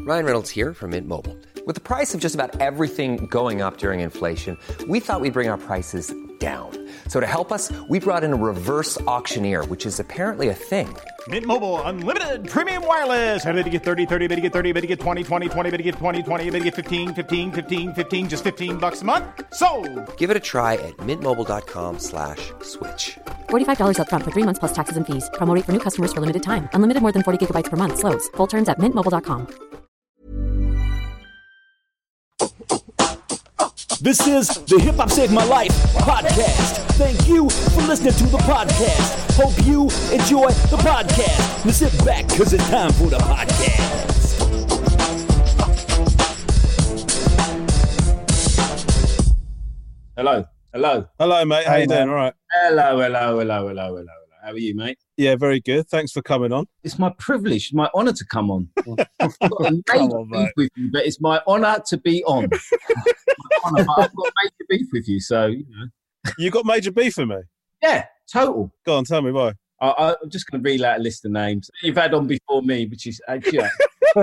Ryan Reynolds here from Mint Mobile. With the price of just about everything going up during inflation, we thought we'd bring our prices down. So to help us, we brought in a reverse auctioneer, which is apparently a thing. Mint Mobile Unlimited Premium Wireless. How to get 30, 30, bit to get 30, bit to get 20, 20, 20, bit to get 20, 20, bit to get 15, 15, 15, 15, just $15 a month? Sold! Give it a try at mintmobile.com/switch. $45 up front for 3 months plus taxes and fees. Promo rate for new customers for limited time. Unlimited more than 40 gigabytes per month. Slows full terms at mintmobile.com. This is the Hip Hop Saved My Life podcast. Thank you for listening to the podcast. Hope you enjoy the podcast. Now sit back, because it's time for the podcast. Hello, mate. How you doing? All right. Hello. How are you, mate? Yeah, very good. Thanks for coming on. It's my privilege, my honour to come on. I've got a major beef with you, but it's my honour to be on. I've got major beef with you, so you know. You got major beef with me? Yeah, total. Go on, tell me why. I'm just going to read out a list of names you've had on before me, which is actually. I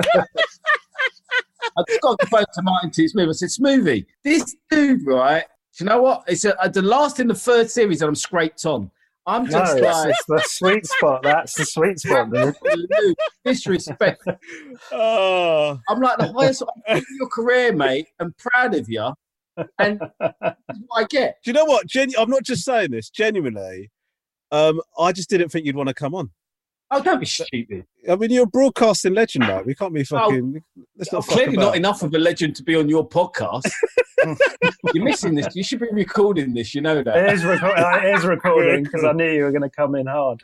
just got the phone to Martin T. Smooth. I said, Smoothie, this dude, right? Do you know what? It's the last in the third series that I'm scraped on. I'm just it's the sweet spot. That's the sweet spot, dude. Disrespect. Oh. I'm like the highest of your career, mate. I'm proud of you. And that's what I get. Do you know what? I'm not just saying this. Genuinely, I just didn't think you'd want to come on. Oh, don't be stupid. I mean, you're a broadcasting legend, mate. We can't be fucking... clearly not enough of a legend to be on your podcast. You're missing this. You should be recording this. You know that. It is recording because I knew you were going to come in hard.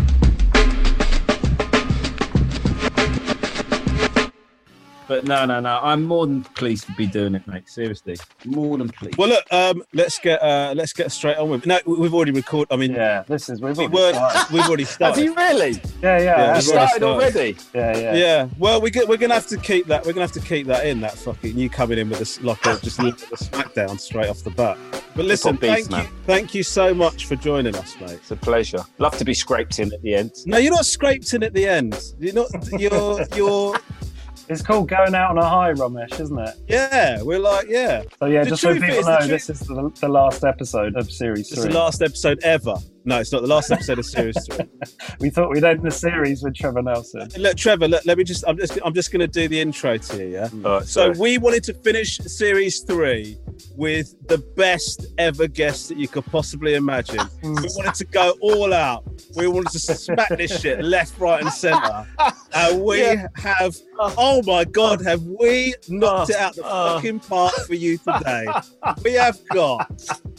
But no. I'm more than pleased to be doing it, mate. Seriously, more than pleased. Well, look, let's get straight on with it. No, we've already recorded. I mean, yeah, we've already started. Have you really? Yeah. You started already. Yeah. Well, we're gonna have to keep that. We're gonna have to keep that in. That fucking you coming in with a smackdown straight off the bat. But listen, thank you so much for joining us, mate. It's a pleasure. Love to be scraped in at the end. No, you're not scraped in at the end. You're not. You're. It's called going out on a high, Ramesh, isn't it? Yeah, we're like, yeah. So yeah, just so people know, this is the last episode of Series 3. It's the last episode ever. No, it's not the last episode of Series 3. We thought we'd end the series with Trevor Nelson. Look, Trevor, let me just. I'm just going to do the intro to you. Yeah. Right, so we wanted to finish Series 3 with the best ever guest that you could possibly imagine. We wanted to go all out. We wanted to smack this shit left, right, and centre. And we have. Oh my God, have we knocked it out the fucking park for you today? We have got.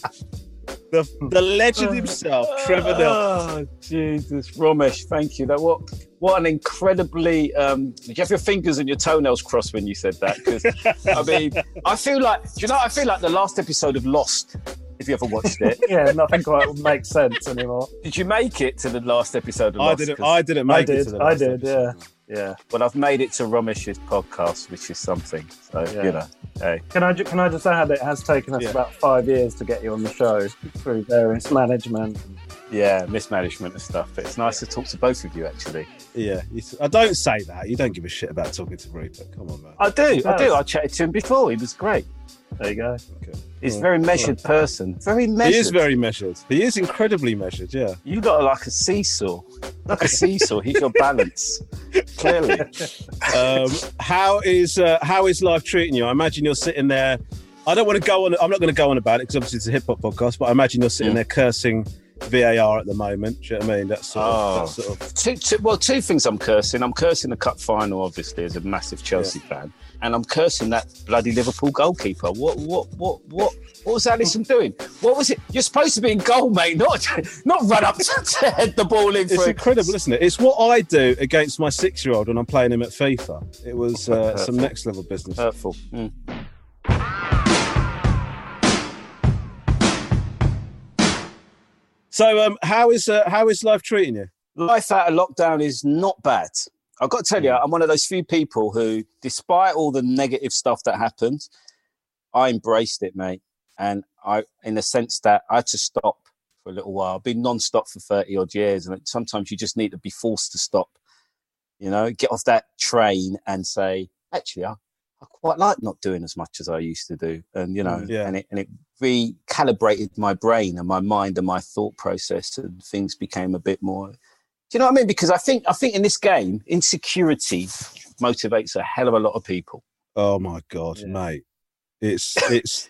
The legend himself, Trevor Nelson. Oh, Jesus, Ramesh, thank you. That what an incredibly. Did you have your fingers and your toenails crossed when you said that? Because I mean, I feel like the last episode of Lost. If you ever watched it, yeah, nothing quite makes sense anymore. Did you make it to the last episode of Lost? I didn't make it to the last episode. Yeah. Well, I've made it to Ramesh's podcast, which is something. So you know, hey. Can I just add it has taken us about 5 years to get you on the show through various management. Yeah, mismanagement and stuff. But it's nice to talk to both of you, actually. Yeah, I don't say that. You don't give a shit about talking to Rupert. Come on, man. I do. I chatted to him before. He was great. There you go. Okay. He's a very measured person. Very measured. He is very measured. He is incredibly measured, yeah. You got like a seesaw. Like a seesaw. He's your balance. Clearly. How is life treating you? I imagine you're sitting there. I don't want to go on. I'm not going to go on about it because obviously it's a hip hop podcast, but I imagine you're sitting there cursing VAR at the moment. Do you know what I mean? That's sort of... Two things I'm cursing. I'm cursing the cup final, obviously, as a massive Chelsea fan. And I'm cursing that bloody Liverpool goalkeeper. What was Alisson doing? What was it? You're supposed to be in goal, mate, not run up to head the ball in. It's incredible, isn't it? It's what I do against my 6-year-old when I'm playing him at FIFA. It was some next level business. Hurtful. So, how is life treating you? Life out of lockdown is not bad. I've got to tell you, I'm one of those few people who, despite all the negative stuff that happened, I embraced it, mate. And in the sense that I had to stop for a little while. I've been non-stop for 30 odd years. And sometimes you just need to be forced to stop, you know, get off that train and say, actually, I quite like not doing as much as I used to do. And, you know, and it recalibrated my brain and my mind and my thought process, and things became a bit more, do you know what I mean? Because I think in this game, insecurity motivates a hell of a lot of people. Oh my God, mate. It's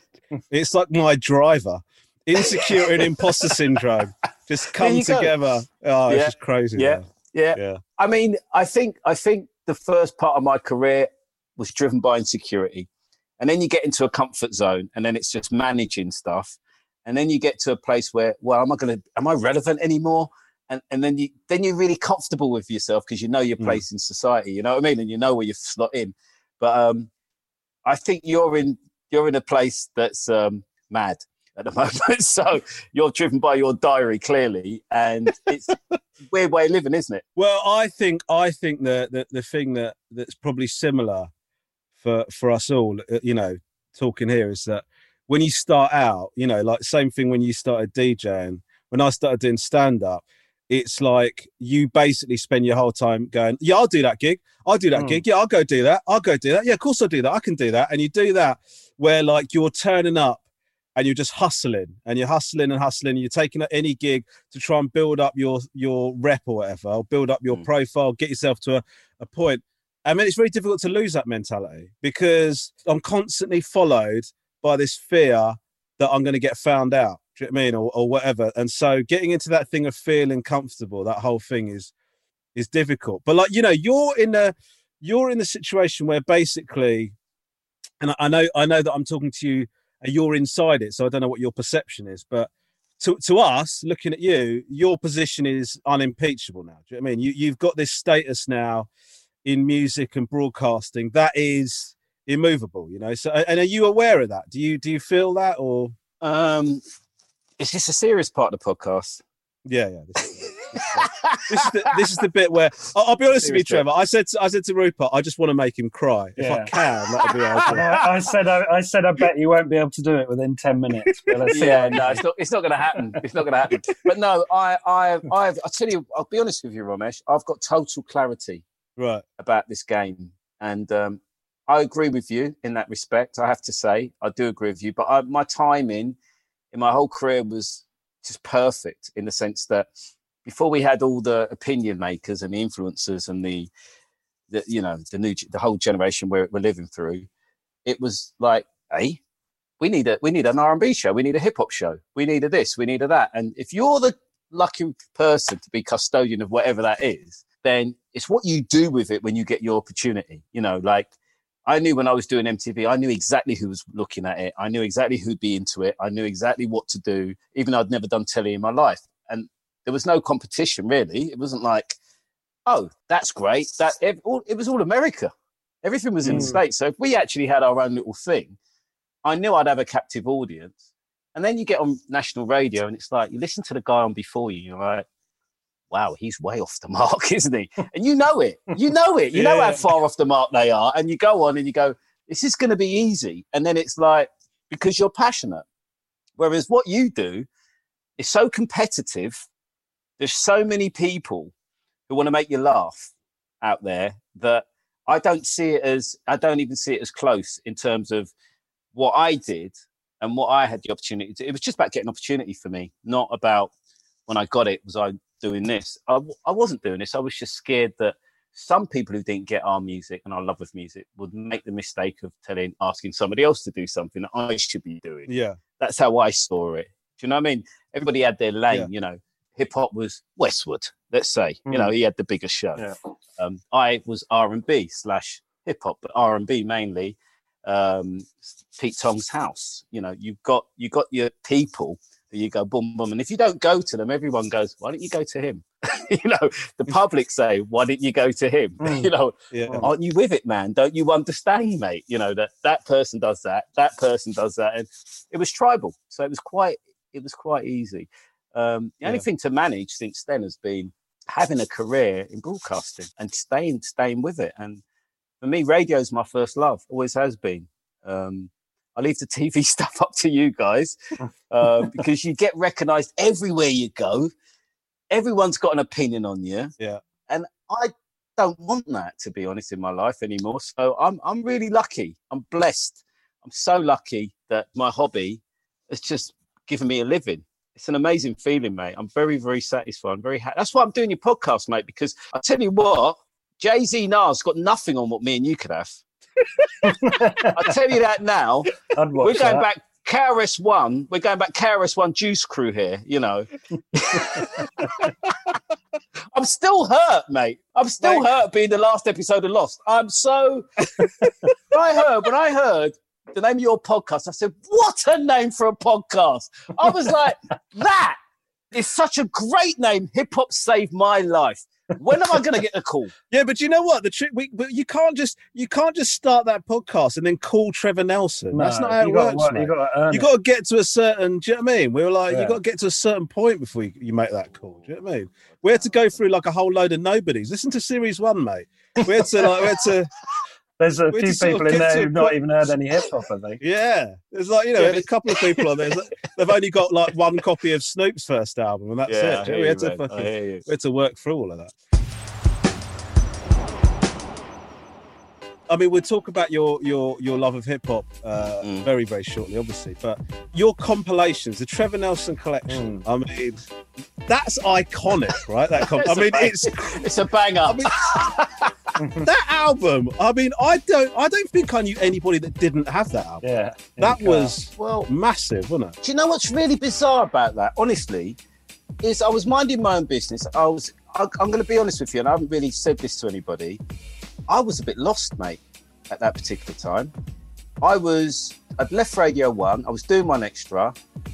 like my driver. Insecurity and imposter syndrome just come together. Oh, it's just crazy. Yeah. I mean, I think the first part of my career was driven by insecurity. And then you get into a comfort zone, and then it's just managing stuff. And then you get to a place where, well, am I relevant anymore? And then you're really comfortable with yourself because you know your place in society, you know what I mean? And you know where you slot in. But I think you're in a place that's mad at the moment. So you're driven by your diary, clearly, and it's a weird way of living, isn't it? Well, I think the thing that's probably similar for us all, you know, talking here, is that when you start out, you know, like same thing when you started DJing, when I started doing stand-up, it's like you basically spend your whole time going, yeah, I'll do that gig. I'll do that gig. Yeah, I'll go do that. Yeah, of course I'll do that. I can do that. And you do that where like you're turning up and you're just hustling and you're hustling and hustling. And you're taking any gig to try and build up your rep or whatever, or build up your profile, get yourself to a point. I mean, it's very difficult to lose that mentality because I'm constantly followed by this fear that I'm going to get found out. Do you know what I mean? Or whatever. And so getting into that thing of feeling comfortable, that whole thing is difficult. But like, you know, you're in the situation where basically, and I know that I'm talking to you and you're inside it, so I don't know what your perception is, but to us, looking at you, your position is unimpeachable now. Do you know what I mean? You've got this status now in music and broadcasting that is immovable, you know. So, and are you aware of that? Do you feel that, or is this a serious part of the podcast? Yeah. This is the bit where I'll be honest with you, Trevor. I said to Rupert, I just want to make him cry. If I can, that'll be okay. I said I bet you won't be able to do it within 10 minutes. It's not going to happen. It's not going to happen. But no, I tell you, I'll be honest with you, Romesh. I've got total clarity about this game, and I agree with you in that respect. I have to say, I do agree with you. But my timing in my whole career was just perfect in the sense that before we had all the opinion makers and the influencers and the whole generation we're living through, it was like, hey, we need an R&B show, we need a hip hop show, we needed this, we needed that. And if you're the lucky person to be custodian of whatever that is, then it's what you do with it when you get your opportunity. You know, like I knew when I was doing MTV, I knew exactly who was looking at it. I knew exactly who'd be into it. I knew exactly what to do, even though I'd never done telly in my life. And there was no competition, really. It wasn't like, oh, that's great. It was all America. Everything was in the States. So if we actually had our own little thing, I knew I'd have a captive audience. And then you get on national radio and it's like, you listen to the guy on before you, you're like, wow, he's way off the mark, isn't he? And you know it. You know it. You know how far off the mark they are. And you go on and you go, this is going to be easy. And then it's like, because you're passionate. Whereas what you do is so competitive. There's so many people who want to make you laugh out there that I don't even see it as close in terms of what I did and what I had the opportunity to. It was just about getting opportunity for me, not about when I got it, was I doing this. I wasn't doing this. I was just scared that some people who didn't get our music and our love of music would make the mistake of asking somebody else to do something that I should be doing. Yeah. That's how I saw it. Do you know what I mean? Everybody had their lane, you know. Hip hop was Westwood, let's say. You know, he had the biggest show. Yeah. I was R&B / hip hop, but R&B mainly. Pete Tong's House. You know, you got your people that you go boom, boom. And if you don't go to them, everyone goes, why don't you go to him? You know, the public say, why didn't you go to him? You know, aren't you with it, man? Don't you understand, mate? You know, that person does that person does that. And it was tribal. So it was quite easy. The only thing to manage since then has been having a career in broadcasting and staying with it. And for me, radio is my first love, always has been. I leave the TV stuff up to you guys because you get recognised everywhere you go. Everyone's got an opinion on you. Yeah. And don't want that, to be honest, in my life anymore. So I'm really lucky. I'm blessed. I'm so lucky that my hobby has just given me a living. It's an amazing feeling, mate. I'm very, very satisfied. I'm very happy. That's why I'm doing your podcast, mate, because I tell you what, Jay-Z Nas got nothing on what me and you could have. I'll tell you that now. We're going back KRS-One. We're going back KRS-One Juice Crew here, you know. I'm still hurt, mate. I'm still hurt being the last episode of Lost. I'm so... when I heard the name of your podcast, I said, what a name for a podcast. I was like, that is such a great name. Hip Hop saved my life. When am I going to get a call? Yeah, but you know what? The trick, but you can't just start that podcast and then call Trevor Nelson. No, that's not how it works, mate. You got to get to a certain. Do you know what I mean? We were like, you got to get to a certain point before you make that call. Do you know what I mean? We had to go through like a whole load of nobodies. Listen to Series 1, mate. We had to. There's a few people in there who've not even heard any hip hop, I think. Yeah, there's like a couple of people on there. They've only got like one copy of Snoop's first album, and that's it. We had to work through all of that. I mean, we'll talk about your love of hip hop very, very shortly, obviously. But your compilations, the Trevor Nelson collection, I mean, that's iconic, right? It's a banger. I mean, that album. I mean, I don't think I knew anybody that didn't have that album. Yeah, that was massive, wasn't it? Do you know what's really bizarre about that? Honestly, is I was minding my own business. I'm going to be honest with you, and I haven't really said this to anybody. I was a bit lost, mate, at that particular time. I'd left Radio 1. I was doing one extra.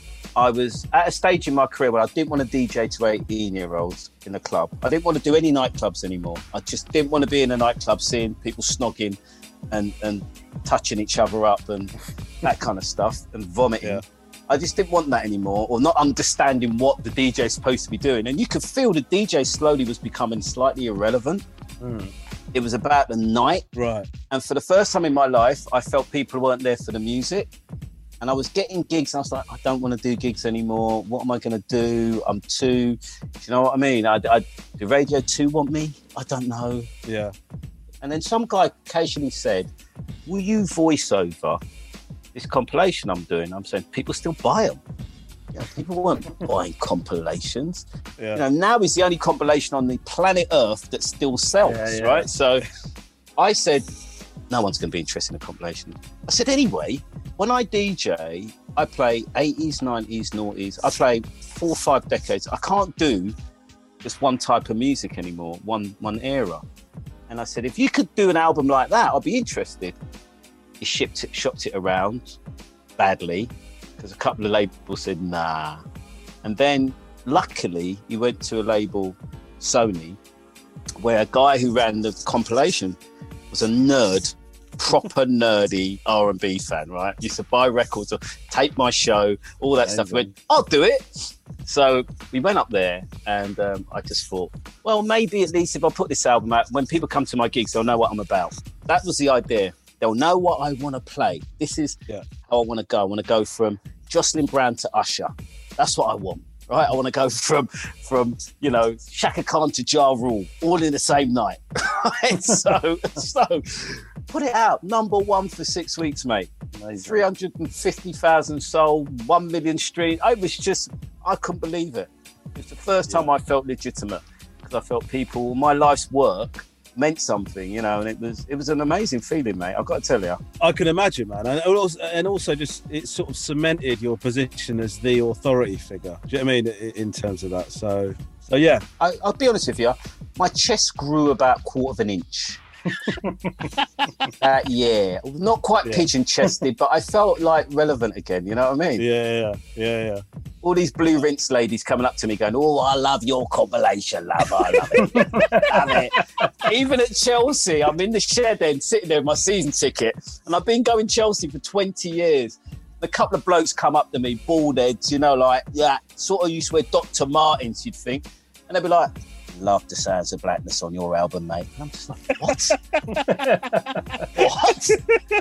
I was at a stage in my career where I didn't want to DJ to 18-year-olds in a club. I didn't want to do any nightclubs anymore. I just didn't want to be in a nightclub seeing people snogging and touching each other up and that kind of stuff and vomiting. Yeah. I just didn't want that anymore, or not understanding what the DJ is supposed to be doing. And you could feel the DJ slowly was becoming slightly irrelevant. It was about the night. Right. And for the first time in my life, I felt people weren't there for the music. And I was getting gigs, and I was like, I don't want to do gigs anymore. What am I going to do? I'm too... Do you know what I mean? Do Radio 2 want me? I don't know. Yeah. And then some guy occasionally said, will you voice over this compilation I'm doing? I'm saying, people still buy them. You know, people weren't buying compilations. Yeah. You know, now is the only compilation on the planet Earth that still sells, right? So I said, no one's going to be interested in a compilation. I said, anyway, when I DJ, I play 80s, 90s, noughties. I play 4 or 5 decades. I can't do just one type of music anymore, one era. And I said, if you could do an album like that, I'd be interested. He shopped it around badly, because a couple of labels said, nah. And then, luckily, he went to a label, Sony, where a guy who ran the compilation was a nerd, proper nerdy R&B fan, right? Used to buy records, or tape my show, all that stuff. He went, I'll do it. So we went up there, and I just thought, well, maybe at least if I put this album out, when people come to my gigs, they'll know what I'm about. That was the idea. They'll know what I want to play. This is how I want to go. I want to go from Jocelyn Brown to Usher. That's what I want, right? I want to go from Shaka Khan to Ja Rule, all in the same night. Right? So put it out. Number 1 for 6 weeks, mate. 350,000 sold, 1 million streams. I couldn't believe it. It was the first time I felt legitimate, because I felt my life's work meant something, you know, and it was an amazing feeling, mate. I've got to tell you. I can imagine, man, and also just it sort of cemented your position as the authority figure. Do you know what I mean, in terms of that? So yeah. I'll be honest with you. My chest grew about a quarter of an inch. Not quite pigeon-chested, but I felt like relevant again. You know what I mean? Yeah. All these blue rinse ladies coming up to me going, oh, I love your compilation, love. I love it. Love it. Even at Chelsea, I'm in the shed then, sitting there with my season ticket, and I've been going Chelsea for 20 years. A couple of blokes come up to me, bald heads, you know, like, sort of used to wear Dr. Martens, you'd think. And they'd be like, love the Sounds of Blackness on your album, mate. And I'm just like, what?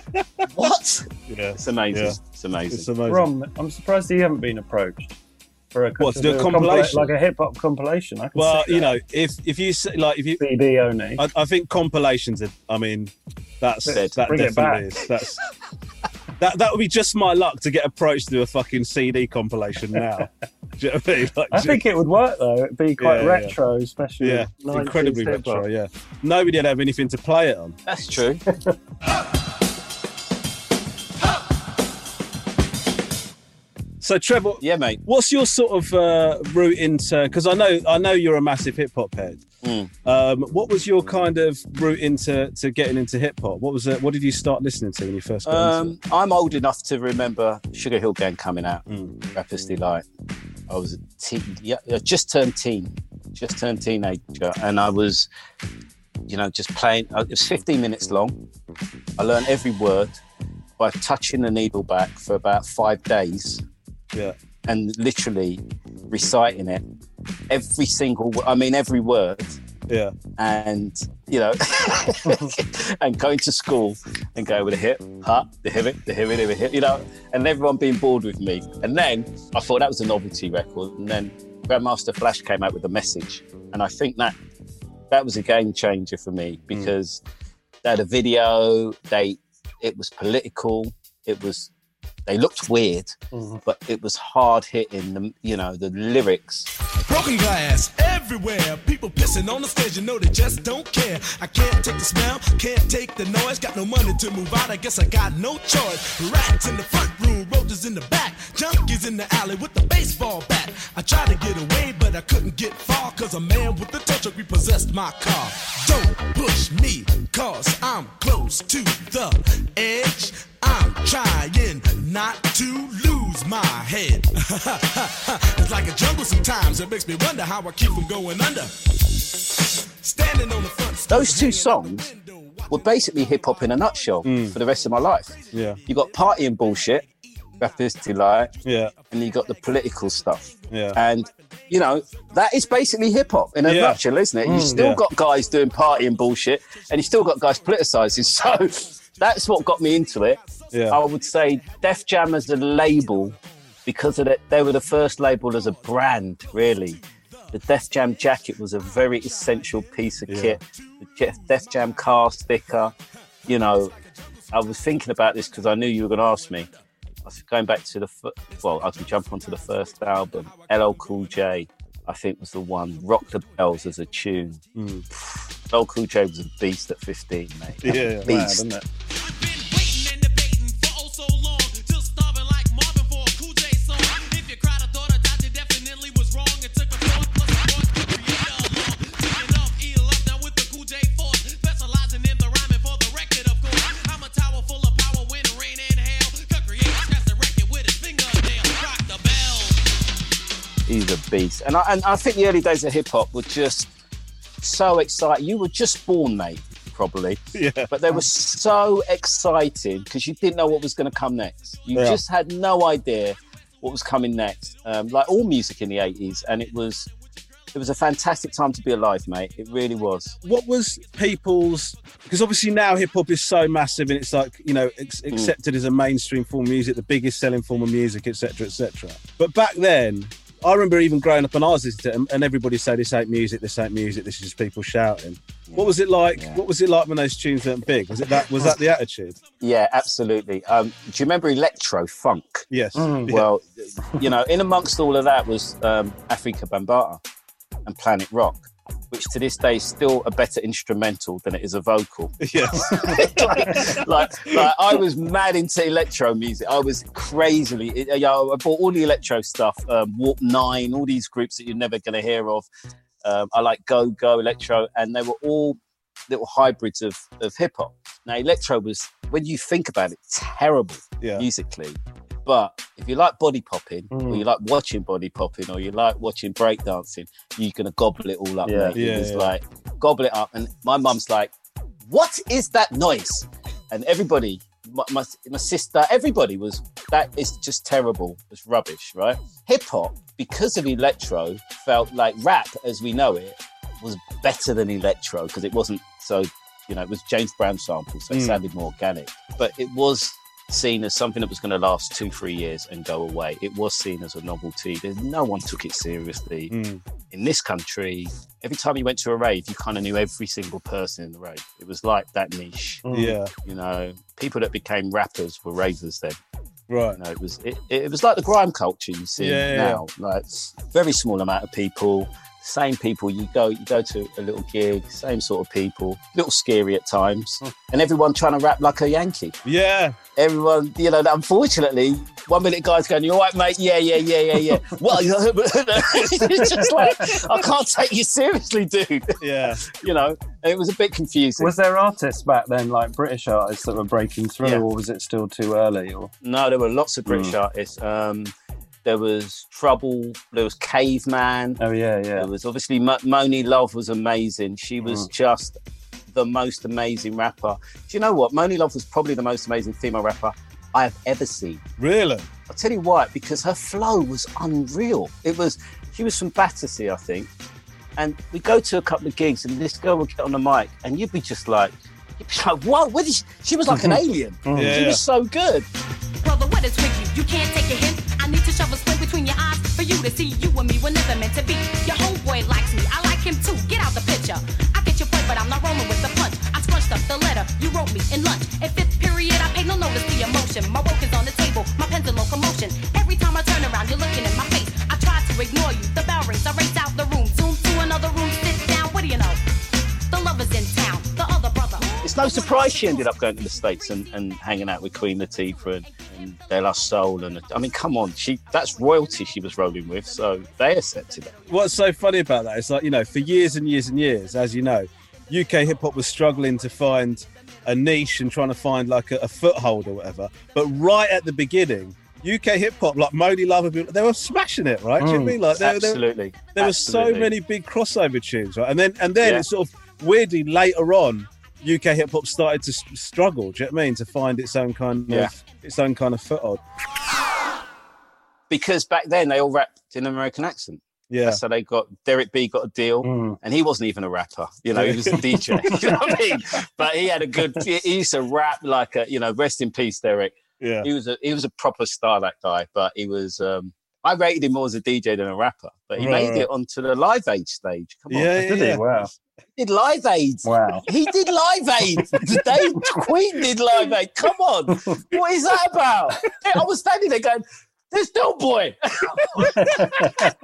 What? Yeah. It's amazing. Yeah. It's amazing. Ron, I'm surprised you haven't been approached. For What, to do a compilation? Like a hip hop compilation. I can Well, see you that. know, if you CD only. I think compilations are, I mean, that Bring it definitely back. is. That would be just my luck to get approached to do a fucking CD compilation now. Do you know what I mean? Like, I think it would work though. It'd be quite Yeah, retro, especially. yeah, 90s incredibly hip hop. retro. Yeah, nobody would have anything to play it on. That's true. So, Trevor, Yeah, mate. what's your sort of route into? Because I know you're a massive hip hop head. What was your kind of route into getting into hip hop? What was it? What did you start listening to when you first got into it? I'm old enough to remember Sugar Hill Gang coming out. Rapper's Delight. I was a teen. Yeah, I just turned teenager, and I was, just playing. It was 15 minutes long. I learned every word by touching the needle back for about 5 days. Yeah. And literally reciting it, every word. Yeah. And, and going to school and go with the hip, the hip, and everyone being bored with me. And then I thought that was a novelty record. And then Grandmaster Flash came out with a message. And I think that was a game changer for me because they had a video, it was political, they looked weird, but it was hard hitting. The lyrics. Broken glass everywhere. People pissing on the stage, they just don't care. I can't take the smell, can't take the noise. Got no money to move out, I guess I got no choice. Rats in the front room, roaches in the back, junkies in the alley with the baseball bat. I tried to get away, but I couldn't get far, cause a man with the tow truck repossessed my car. Don't push me, cause I'm close to the edge. I'm trying not to lose my head. It's like a jungle sometimes. It makes me wonder how I keep from going under. Standing on the front. Those two songs were basically hip hop in a nutshell for the rest of my life. Yeah. You got partying bullshit, Rapper's Delight, Yeah. and you got the political stuff. Yeah. And that is basically hip hop in a nutshell, isn't it? You still got guys doing partying bullshit, and you still got guys politicizing. So that's what got me into it. Yeah. I would say Def Jam as a label, because of they were the first label as a brand, really. The Def Jam jacket was a very essential piece of kit. The Def Jam car sticker, I was thinking about this because I knew you were going to ask me. I was going back to I can jump onto the first album. LL Cool J, I think, was the one. Rock the Bells as a tune. LL Cool J was a beast at 15, mate. Yeah, beast. mad, isn't it? He's a beast. And I think the early days of hip-hop were just so exciting. You were just born, mate, probably. Yeah. But they were so exciting because you didn't know what was going to come next. You just had no idea what was coming next. Like all music in the 80s. And it was a fantastic time to be alive, mate. It really was. What was people's... Because obviously now hip-hop is so massive and it's like, accepted as a mainstream form of music, the biggest selling form of music, etc., etc. But back then... I remember even growing up and I was listening to it and everybody said, this ain't music, this is just people shouting. What was it like? Yeah. What was it like when those tunes went big? Was that the attitude? Yeah, absolutely. Do you remember electro funk? Yes. Well, in amongst all of that was Afrika Bambaataa and Planet Rock, which to this day is still a better instrumental than it is a vocal. Yes. like I was mad into electro music. I was crazily, I bought all the electro stuff, Warp 9, all these groups that you're never going to hear of. I like Go-Go, Electro, and they were all little hybrids of hip-hop. Now, electro was, when you think about it, terrible musically. But if you like body popping, or you like watching body popping, or you like watching breakdancing, you're going to gobble it all up. Mate. It was like, gobble it up. And my mum's like, what is that noise? And everybody, my sister, everybody was, that is just terrible. It's rubbish, right? Hip hop, because of electro, felt like rap as we know it was better than electro because it wasn't so, it was James Brown samples, so it sounded more organic. But it was seen as something that was going to last 2-3 years and go away. It was seen as a novelty. No one took it seriously. In this country, every time you went to a rave, you kind of knew every single person in the rave. It was like that niche. Yeah. You know, people that became rappers were ravers then. Right. You know, it was like the grime culture you see now. Like, very small amount of people. Same people, you go to a little gig, same sort of people, a little scary at times, and everyone trying to rap like a Yankee. Yeah. Everyone, you know, unfortunately, 1 minute guy's going, "You all right, mate? Yeah. Well, it's just like, I can't take you seriously, dude. Yeah. You know, and it was a bit confusing. Was there artists back then, like British artists that were breaking through, or was it still too early? Or No, there were lots of British artists. There was Trouble. There was Caveman. Oh, yeah. There was obviously Moni Love was amazing. She was just the most amazing rapper. Do you know what? Moni Love was probably the most amazing female rapper I have ever seen. Really? I'll tell you why. Because her flow was unreal. She was from Battersea, I think. And we go to a couple of gigs and this girl would get on the mic and you'd be just like, what? Where did she was like an alien. She was so good. Brother, what is with you? You can't take a hint. I need to shove a squint between your eyes for you to see you and me were never meant to be. Your homeboy likes me, I like him too. Get out the picture. I get your point, but I'm not rolling with the punch. I scrunched up the letter you wrote me in lunch. In fifth period, I paid no notice to your emotion. My work is on the table, my pen's in locomotion. Every time I turn around, you're looking in my face. I try to ignore you. The bell rings, I race out the room. Zoom to another room, sit down. What do you know? The lover's in town. The other brother. It's no surprise she ended up going to the States and hanging out with Queen Latifah and De La Soul. And I mean, come on, that's royalty she was rolling with, so they accepted it. What's so funny about that is, like, you know, for years and years and years, as you know, UK hip-hop was struggling to find a niche and trying to find like a foothold or whatever. But right at the beginning, UK hip-hop, like Moni Love, they were smashing it, right? Do you know what I mean? Like, Absolutely. There were so many big crossover tunes, right? And then it's sort of weirdly later on, UK hip hop started to struggle. Do you know what I mean? To find its own kind of foothold. Because back then they all rapped in an American accent. Yeah. So they got Derek B got a deal, and he wasn't even a rapper. You know, he was a DJ. You know what I mean? But he had he used to rap like a, you know, rest in peace, Derek. Yeah. He was a proper star, that guy. But he was. I rated him more as a DJ than a rapper. But he made it onto the Live Aid stage. Come on, did he? Wow. He did Live Aid. Wow. He did Live Aid. Today, Queen did Live Aid. Come on. What is that about? I was standing there going, "This Del Boy." I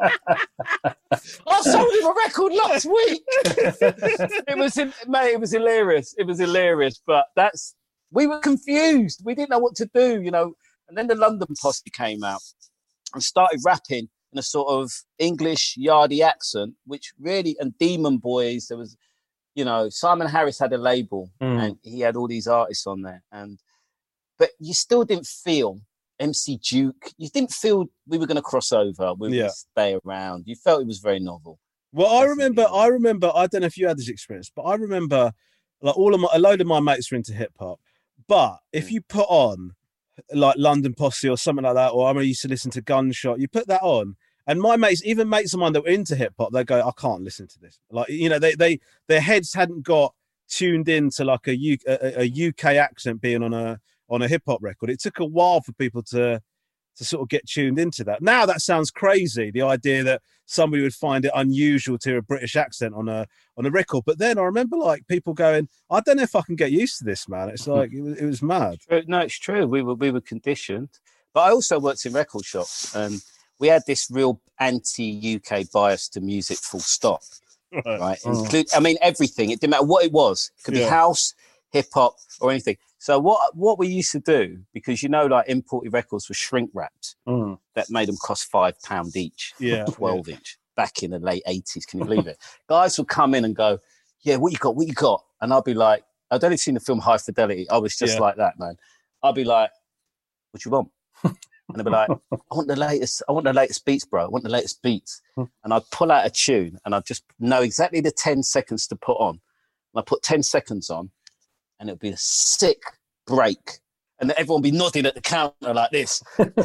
sold him a record last week. It was hilarious. It was hilarious. But we were confused. We didn't know what to do, you know. And then the London Posse came out and started rapping in a sort of English yardie accent, which really, and Demon Boys, there was, you know, Simon Harris had a label and he had all these artists on there. But you still didn't feel MC Duke, you didn't feel we were going to cross over, we were going to stay around. You felt it was very novel. Well, I remember, I don't know if you had this experience, but I remember like a load of my mates were into hip hop, but if you put on like London Posse or something like that, or I used to listen to Gunshot, you put that on, and my mates, even mates of mine that were into hip hop, they go, "I can't listen to this." Like, you know, their heads hadn't got tuned in to like a UK accent being on a hip hop record. It took a while for people to sort of get tuned into that. Now that sounds crazy, the idea that somebody would find it unusual to hear a British accent on a record. But then I remember like people going, "I don't know if I can get used to this, man." It's like it was mad. No, it's true. We were conditioned. But I also worked in record shops, and we had this real anti-UK bias to music, full stop. Right? I mean, everything. It didn't matter what it was. It could be house, hip hop, or anything. So what we used to do, because, you know, like imported records were shrink wrapped, that made them cost £5 each, 12 inch, back in the late 80s. Can you believe it? Guys would come in and go, "Yeah, what you got? And I'll be like, I'd only seen the film High Fidelity. I was just like that, man. I'll be like, "What you want?" And they'll be like, I want the latest beats, bro. I want the latest beats. And I'd pull out a tune and I'd just know exactly the 10 seconds to put on. And I put 10 seconds on, and it'll be a sick break. And everyone will be nodding at the counter like this.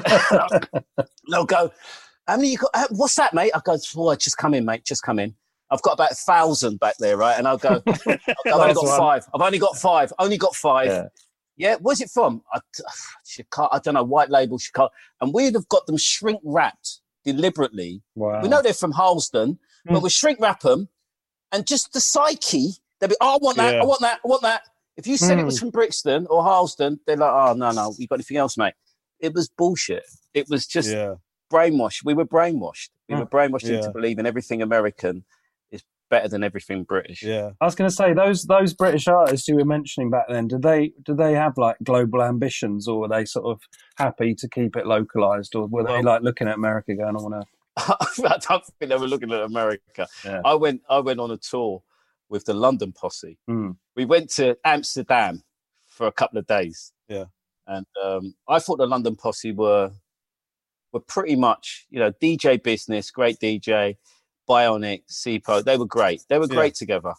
They'll go, "How many you got? What's that, mate?" I go, "Oh, just come in, mate. Just come in. I've got about 1,000 back there, right?" And I've only got five. Only got five. Yeah. Yeah, where's it from? Chicago, I don't know, white label Chicago. And we'd have got them shrink wrapped deliberately. Wow. We know they're from Harlesden, but we shrink wrap them, and just the psyche, they'd be, I want that, I want that, I want that. If you said it was from Brixton or Harlesden, they're like, oh, no, you got anything else, mate? It was bullshit. It was just brainwashed. We were brainwashed. We were brainwashed into believing everything American is better than everything British. Yeah. I was going to say, those British artists you were mentioning back then, did they have like global ambitions, or were they sort of happy to keep it localised, or were they like looking at America going, I want to... I don't think they were looking at America. Yeah. I went on a tour with the London Posse. We went to Amsterdam for a couple of days. Yeah. And I thought the London Posse were pretty much, DJ Business, great DJ, Bionic, Sipo. They were great. They were great together.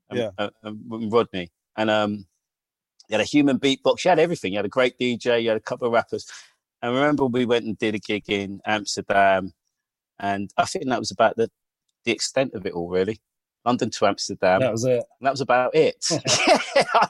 And Rodney. And you had a human beatbox. You had everything. You had a great DJ. You had a couple of rappers. And I remember we went and did a gig in Amsterdam. And I think that was about the extent of it all, really. London to Amsterdam. That was it. And that was about it. I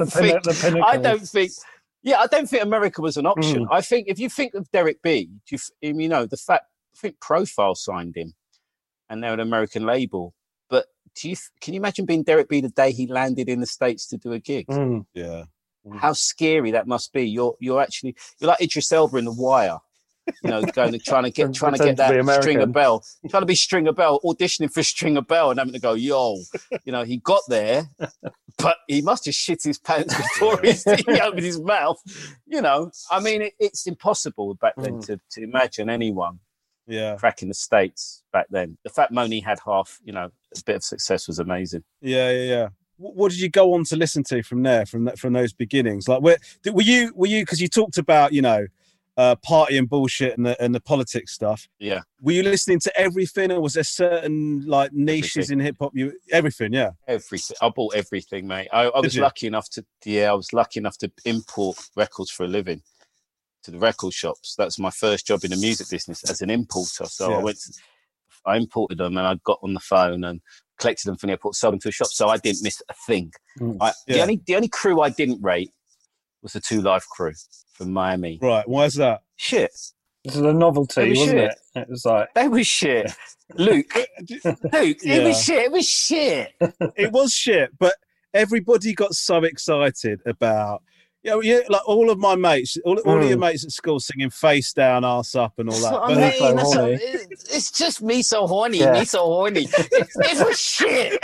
don't think America was an option. I think if you think of Derek B, I think Profile signed him, and they're an American label. But can you imagine being Derek B the day he landed in the States to do a gig? Yeah. How scary that must be. You're like Idris Elba in The Wire. Trying to get that Stringer Bell, trying to be Stringer Bell, auditioning for Stringer Bell, and having to go, he got there, but he must have shit his pants before he opened his mouth. I mean, it's impossible back then to imagine anyone cracking the States back then. The fact Moni had half, a bit of success was amazing. Yeah. What did you go on to listen to from there, from those beginnings? Like, were you? Because you talked about, party and bullshit and the politics stuff. Yeah. Were you listening to everything, or was there certain like niches in hip hop? Everything, yeah. Everything. I bought everything, mate. I was lucky enough to import records for a living to the record shops. That's my first job in the music business as an importer. So I imported them, and I got on the phone and collected them from the airport, sold them to a shop. So I didn't miss a thing. The only crew I didn't rate was the 2 Live crew from Miami. Right, why is that? Shit. This is a novelty, wasn't it? It was like... They were shit. Luke, it was shit. It was shit. It was shit, but everybody got so excited about... like all of my mates, all of your mates at school singing Face Down, Arse Up and all that. It's just me so horny, me so horny. It was shit.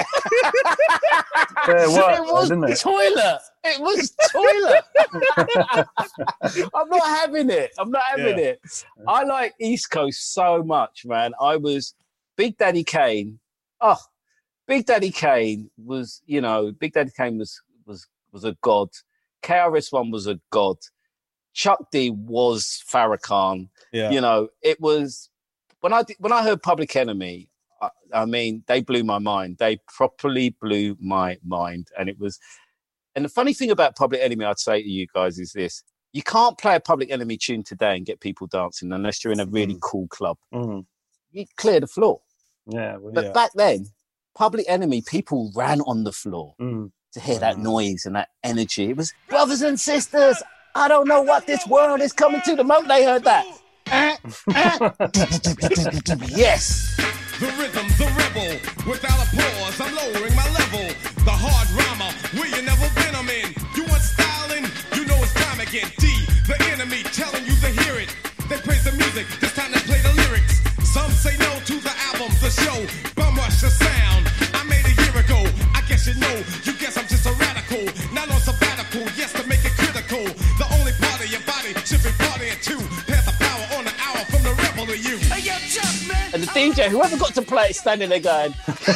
It was toilet. It was toilet. I'm not having it. I like East Coast so much, man. I was Big Daddy Kane. Oh, Big Daddy Kane was, Big Daddy Kane was a god. KRS-One was a god. Chuck D was Farrakhan. Yeah. It was when I heard Public Enemy. I mean, they blew my mind. They properly blew my mind, and it was. And the funny thing about Public Enemy, I'd say to you guys, is this: you can't play a Public Enemy tune today and get people dancing unless you're in a really cool club. You clear the floor. Yeah, but back then, Public Enemy, people ran on the floor. To hear that noise and that energy. It was brothers and sisters. I don't know what this world is coming to. The moment they heard that. Yes. The rhythm, the rebel. Without a pause, I'm lowering my level. The hard rhymer, where you never been, I'm in. You want styling? You know it's time again. D, the enemy, telling you to hear it. They praise the music, this time they play the lyrics. Some say no to the album, the show. Bum rush the sound. I made a year ago. I guess you know. You guess I'm just a radical. Not on sabbatical. Yes, to make it critical. The only part of your body should be partying too. Pass the power on the hour from the rebel to you. Hey, yo, Chuck, man. And the DJ, whoever got to play it, standing there going,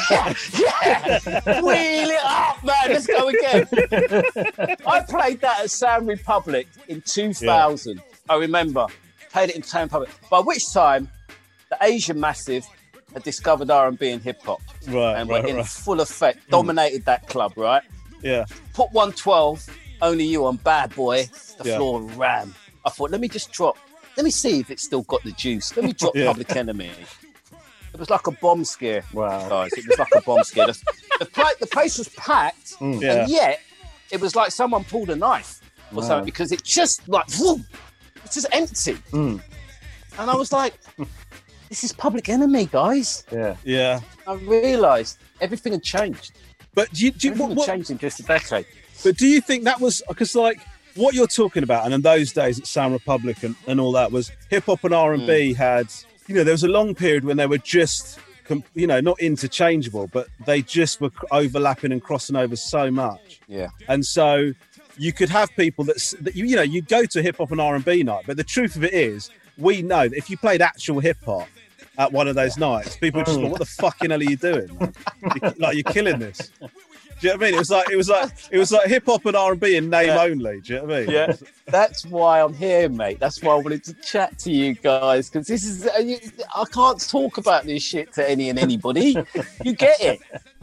wheel it up, man. Let's go again. I played that at Sound Republic in 2000. I remember. Played it in Sound Republic. By which time, the Asian Massive had discovered R&B and hip-hop. And were in full effect, dominated that club, right? Yeah. Put 112, Only You on Bad Boy, the floor ran. I thought, let me see if it's still got the juice. Let me drop Public Enemy. It was like a bomb scare, guys. It was like a bomb scare. The place was packed, and yet it was like someone pulled a knife. or something, because it just like, whoom, it's just empty. And I was like, this is Public Enemy, guys. Yeah. I realised everything had changed. But do you what changed in just a decade? But do you think that was because, like, what you're talking about, and in those days at Sound Republic and all that, was hip hop and R&B had, you know, there was a long period when they were just, you know, not interchangeable, but they just were overlapping and crossing over so much. Yeah. And so you could have people that you know, you go to hip hop and R&B night, but the truth of it is, we know that if you played actual hip hop at one of those nights, people would just go, what the fucking hell are you doing? Like, you're killing this. Do you know what I mean? It was like hip hop and R&B in name only. Do you know what I mean? Yeah, that's why I'm here, mate. That's why I wanted to chat to you guys, because this is I can't talk about this shit to any and anybody. You get it?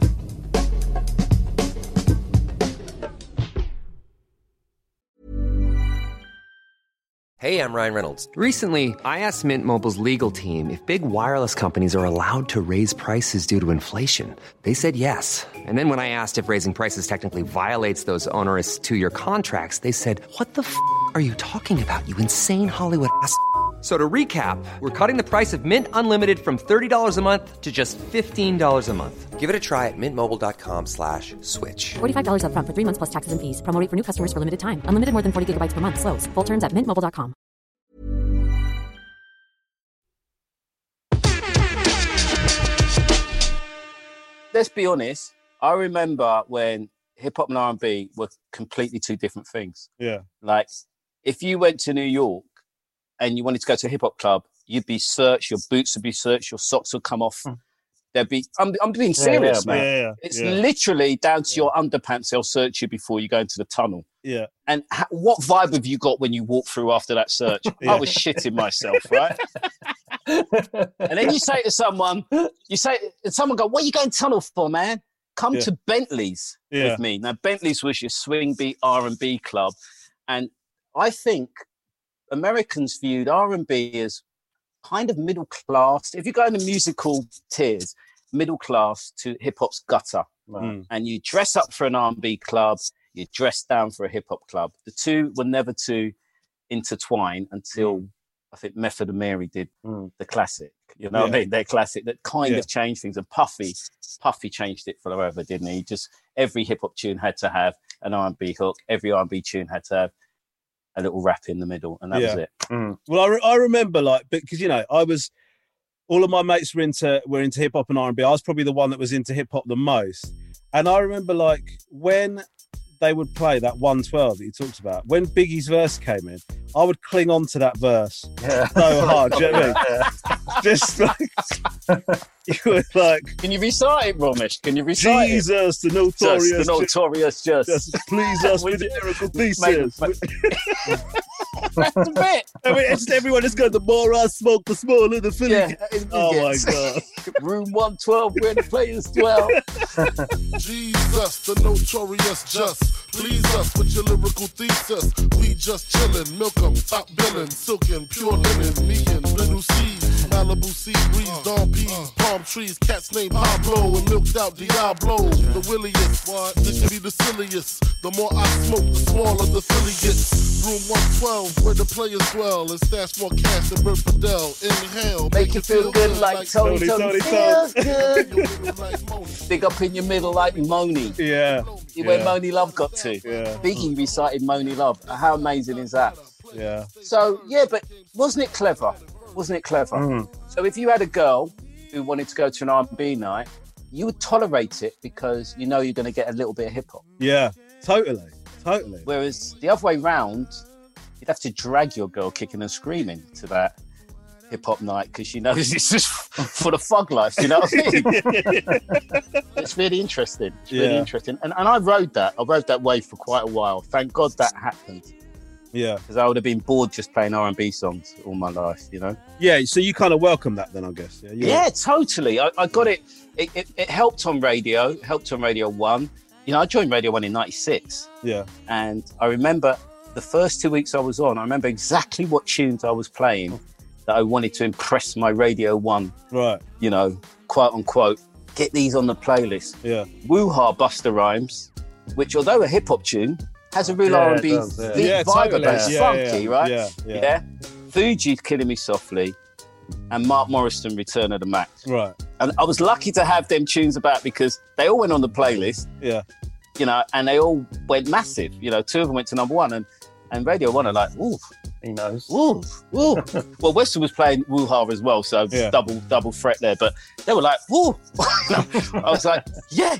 Hey, I'm Ryan Reynolds. Recently, I asked Mint Mobile's legal team if big wireless companies are allowed to raise prices due to inflation. They said yes. And then when I asked if raising prices technically violates those onerous 2-year contracts, they said, what the f*** are you talking about, you insane Hollywood ass f- So to recap, we're cutting the price of Mint Unlimited from $30 a month to just $15 a month. Give it a try at mintmobile.com/switch. $45 up front for 3 months plus taxes and fees. Promo rate for new customers for limited time. Unlimited more than 40 gigabytes per month. Slows full terms at mintmobile.com. Let's be honest. I remember when hip hop and R&B were completely two different things. Yeah. Like, if you went to New York and you wanted to go to a hip hop club, you'd be searched, your boots would be searched, your socks would come off. There'd be, I'm being serious, man. Yeah. It's literally down to your underpants. They'll search you before you go into the tunnel. Yeah. And what vibe have you got when you walk through after that search? I was shitting myself, right? And then you say to someone, go, what are you going tunnel for, man? Come to Bentley's with me. Now, Bentley's was your swing beat R&B club. And I think Americans viewed R&B as kind of middle class. If you go in the musical tiers, middle class to hip hop's gutter. And you dress up for an R&B club, you dress down for a hip hop club. The two were never to intertwine until I think Method and Mary did the classic. You know what I mean? Their classic that kind of changed things. And Puffy changed it forever, didn't he? Just every hip hop tune had to have an R&B hook. Every R&B tune had to have a little rap in the middle, and that was it. Well, I remember, like, because, you know, all of my mates were into hip hop and R&B. I was probably the one that was into hip hop the most. And I remember, like, when they would play that 112 that you talked about, when Biggie's verse came in, I would cling on to that verse so hard. Do you know what I mean? Just like, you were like, can you recite it, Romesh? Can you recite Jesus, it? the notorious, just please us with lyrical thesis. That's the bit. I mean, it's just everyone is going, the more I smoke, the smaller the Philly. Oh my God. Room 112, where the players dwell. Jesus, the notorious just. Please us with your lyrical thesis. We just chillin', milk 'em, top billin', silkin', pure linen, me and little seeds, Malibu sea breeze, dawn peas, palm trees, cats named Pablo and milked out Diablo. The williest, this should be the silliest. The more I smoke, the smaller the Philly gets. Room 112, where the players dwell, and stash more cash than Bert Fidel. Inhale, make you feel good like Tony feels good. Dig up in your middle like Moni. Where Moni Love got to. Biggie recited Moni Love. How amazing is that? So, but wasn't it clever? So if you had a girl who wanted to go to an R&B night, you would tolerate it because you know you're going to get a little bit of hip-hop. Yeah, totally. Whereas the other way round, you'd have to drag your girl kicking and screaming to that hip-hop night because she knows it's just for the thug life, you know what I mean? It's really interesting. And I rode that wave for quite a while. Thank God that happened. Yeah. Because I would have been bored just playing R&B songs all my life, you know? Yeah, so you kind of welcome that then, I guess. Yeah, totally. I got it. It helped on radio, helped on Radio 1. You know, I joined Radio 1 in 96. Yeah. And I remember the first 2 weeks I was on, I remember exactly what tunes I was playing that I wanted to impress my Radio 1, you know, quote unquote, get these on the playlist. Yeah. Woo-Ha Busta Rhymes, which although a hip-hop tune, Has a real Yeah, it R&B does, yeah. Yeah, vibe totally. about it. It's Yeah, funky, yeah, right? yeah. Fuji's Killing Me Softly and Mark Morrison, Return of the Mac. Right. And I was lucky to have them tunes about because they all went on the playlist, Yeah. you know, and they all went massive. You know, 2 of them went to number 1 and Radio 1 are like, ooh, He knows. ooh, ooh. Well, Western was playing Woo-Ha as well, so Yeah. double threat there. But they were like, woo. I was like, yeah.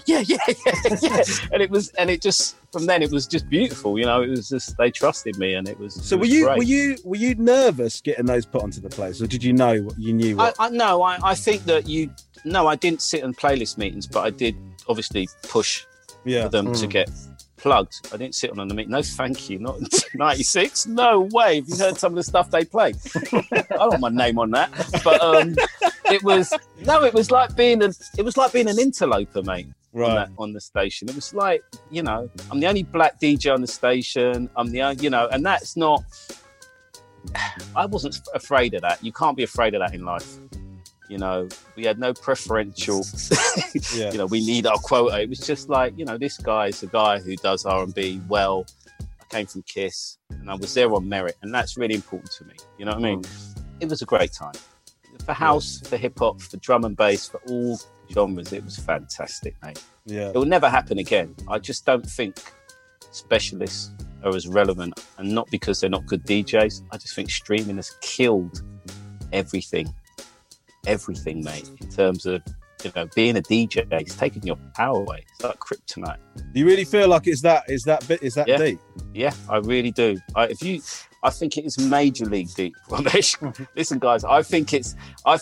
And it just, from then it was just beautiful. You know, it was just, they trusted me and it was. So it was great. were you nervous getting those put onto the place, or did you know what you knew? What? I think that I didn't sit in playlist meetings, but I did obviously push Yeah. for them to get plugged. I didn't sit on the meeting. No, thank you. Not in 96. No way. Have you heard some of the stuff they played? I don't want my name on that. But it was like being an interloper, mate. Right. On the station. It was like, you know, I'm the only black DJ on the station. I'm the only, you know, and that's not. I wasn't afraid of that. You can't be afraid of that in life. You know, we had no preferential, Yeah. you know, we need our quota. It was just like, you know, this guy's a guy who does R&B well. I came from Kiss and I was there on merit. And that's really important to me. You know what I mean? It was a great time. For house, for hip hop, for drum and bass, for all genres, it was fantastic, mate. Yeah. It will never happen again. I just don't think specialists are as relevant, and not because they're not good DJs. I just think streaming has killed everything, mate, in terms of, you know, being a DJ. It's taking your power away. It's like kryptonite. Do you really feel like is that Yeah. deep? Yeah, I really do. I think it is major league deep, Ramesh. Listen, guys, I think it's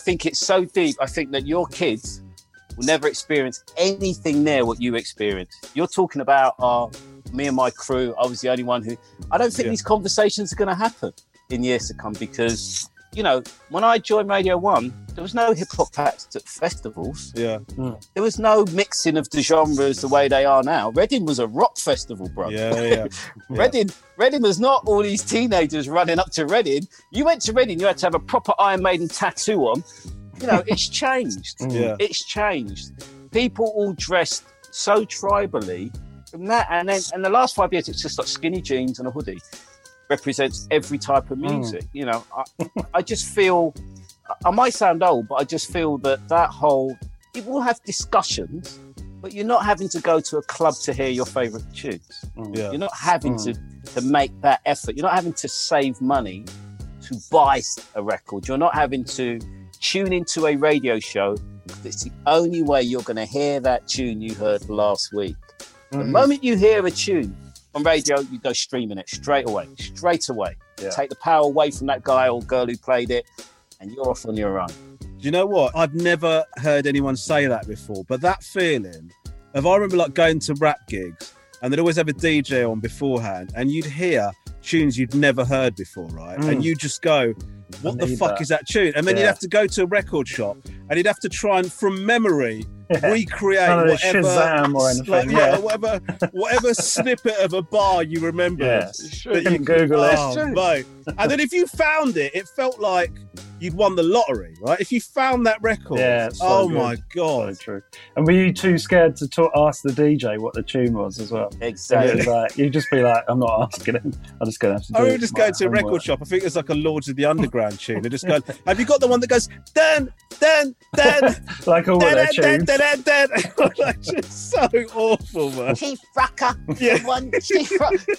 so deep. I think that your kids will never experience anything near what you experienced. You're talking about me and my crew. I was the only one who. I don't think these conversations are going to happen in years to come because, you know, when I joined Radio 1, there was no hip hop acts at festivals. Yeah. There was no mixing of the genres the way they are now. Reading was a rock festival, bro. Yeah. Reading was not all these teenagers running up to Reading. You went to Reading, you had to have a proper Iron Maiden tattoo on. You know, it's changed. Yeah. It's changed. People all dressed so tribally. From that, and the last 5 years, it's just like skinny jeans and a hoodie. Represents every type of music. You know, I just feel, I might sound old, but I just feel that whole, you will have discussions, but you're not having to go to a club to hear your favourite tunes. Yeah. You're not having to make that effort. You're not having to save money to buy a record. You're not having to tune into a radio show. It's the only way you're going to hear that tune you heard last week. The moment you hear a tune on radio, you go streaming it straight away. Yeah. Take the power away from that guy or girl who played it, and you're off on your own. Do you know what? I've never heard anyone say that before, but that feeling of, I remember like going to rap gigs and they'd always have a DJ on beforehand and you'd hear tunes you'd never heard before, right? And you just go, what the fuck is that tune? And then you'd have to go to a record shop and you'd have to try and, from memory, recreate whatever Shazam or anything. whatever snippet of a bar you remember. Yeah. That you Google it. Mate. And then if you found it, it felt like you'd won the lottery, right? If you found that record, my God. So true. And were you too scared to ask the DJ what the tune was as well? Exactly. Like, you'd just be like, I'm not asking him. I'm just going to have to do I it. would just go to a record shop. I think it's like a Lords of the Underground tune. They just go, have you got the one that goes, dan, like all of their tunes. Like, just so awful, man. Chief Rocker. Yeah. One Chief Rocker.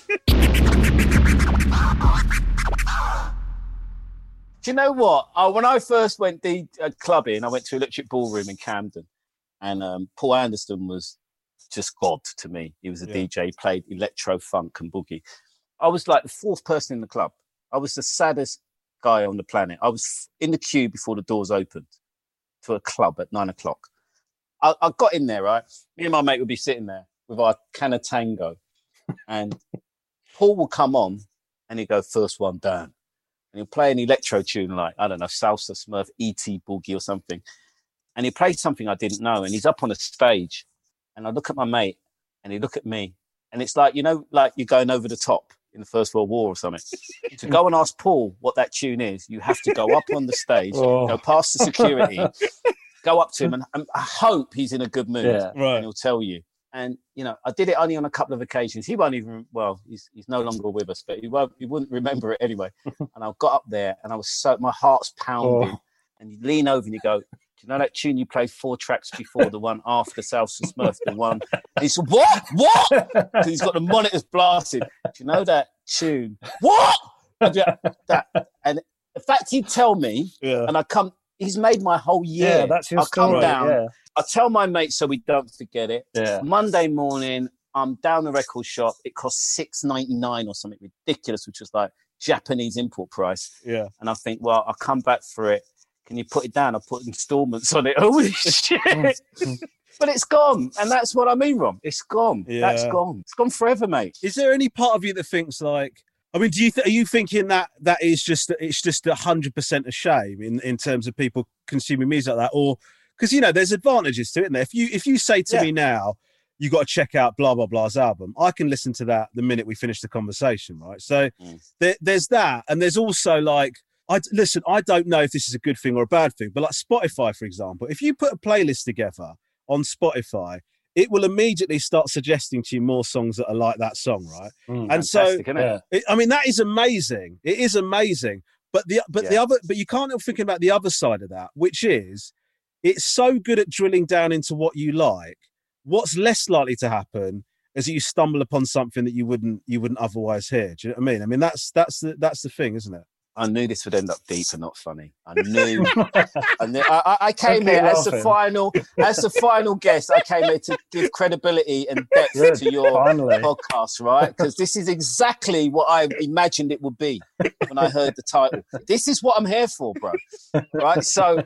Do you know what? When I first went clubbing, I went to Electric Ballroom in Camden, and Paul Anderson was just God to me. He was a DJ, he played electro, funk, and boogie. I was like the fourth person in the club. I was the saddest guy on the planet. I was in the queue before the doors opened to a club at 9 o'clock. I got in there, right? Me and my mate would be sitting there with our can of Tango, and Paul would come on, and he'd go, first one down. And he'll play an electro tune like, I don't know, Salsa Smurf, E.T. Boogie or something. And he played something I didn't know. And he's up on a stage. And I look at my mate and he look at me. And it's like, you know, like you're going over the top in the First World War or something. To go and ask Paul what that tune is, you have to go up on the stage, go past the security, go up to him and I hope he's in a good mood. Yeah. Right. And he'll tell you. And, you know, I did it only on a couple of occasions. He won't even, well, he's no longer with us, but he wouldn't remember it anyway. And I got up there and my heart's pounding. And you lean over and you go, do you know that tune you played 4 tracks before, the one after South Smurf, the one? And he said, what? Because he's got the monitors blasted. Do you know that tune? What? And the fact he'd tell me, and he's made my whole year. Yeah, that's your story. Come down. Yeah. I tell my mates so we don't forget it. Yeah. Monday morning, I'm down the record shop. It costs $6.99 or something ridiculous, which was like Japanese import price. Yeah. And I think, well, I'll come back for it. Can you put it down? I'll put installments on it. Holy shit. But it's gone. And that's what I mean, Ron. It's gone. Yeah. That's gone. It's gone forever, mate. Is there any part of you that thinks like, I mean, are you thinking that is just, it's just 100% a shame in terms of people consuming music like that? Or, because, you know, there's advantages to it, isn't there? If you say to me now, you got to check out blah, blah, blah's album, I can listen to that the minute we finish the conversation, right? So there's that. And there's also like, I don't know if this is a good thing or a bad thing, but like Spotify, for example, if you put a playlist together on Spotify, it will immediately start suggesting to you more songs that are like that song, right? And so, I mean, that is amazing. It is amazing. But you can't help thinking about the other side of that, which is it's so good at drilling down into what you like. What's less likely to happen is that you stumble upon something that you wouldn't otherwise hear. Do you know what I mean? I mean, that's the thing, isn't it? I knew this would end up deep and not funny. I knew. I came here as the final guest. I came here to give credibility and depth to your podcast, right? Because this is exactly what I imagined it would be when I heard the title. This is what I'm here for, bro. Right? So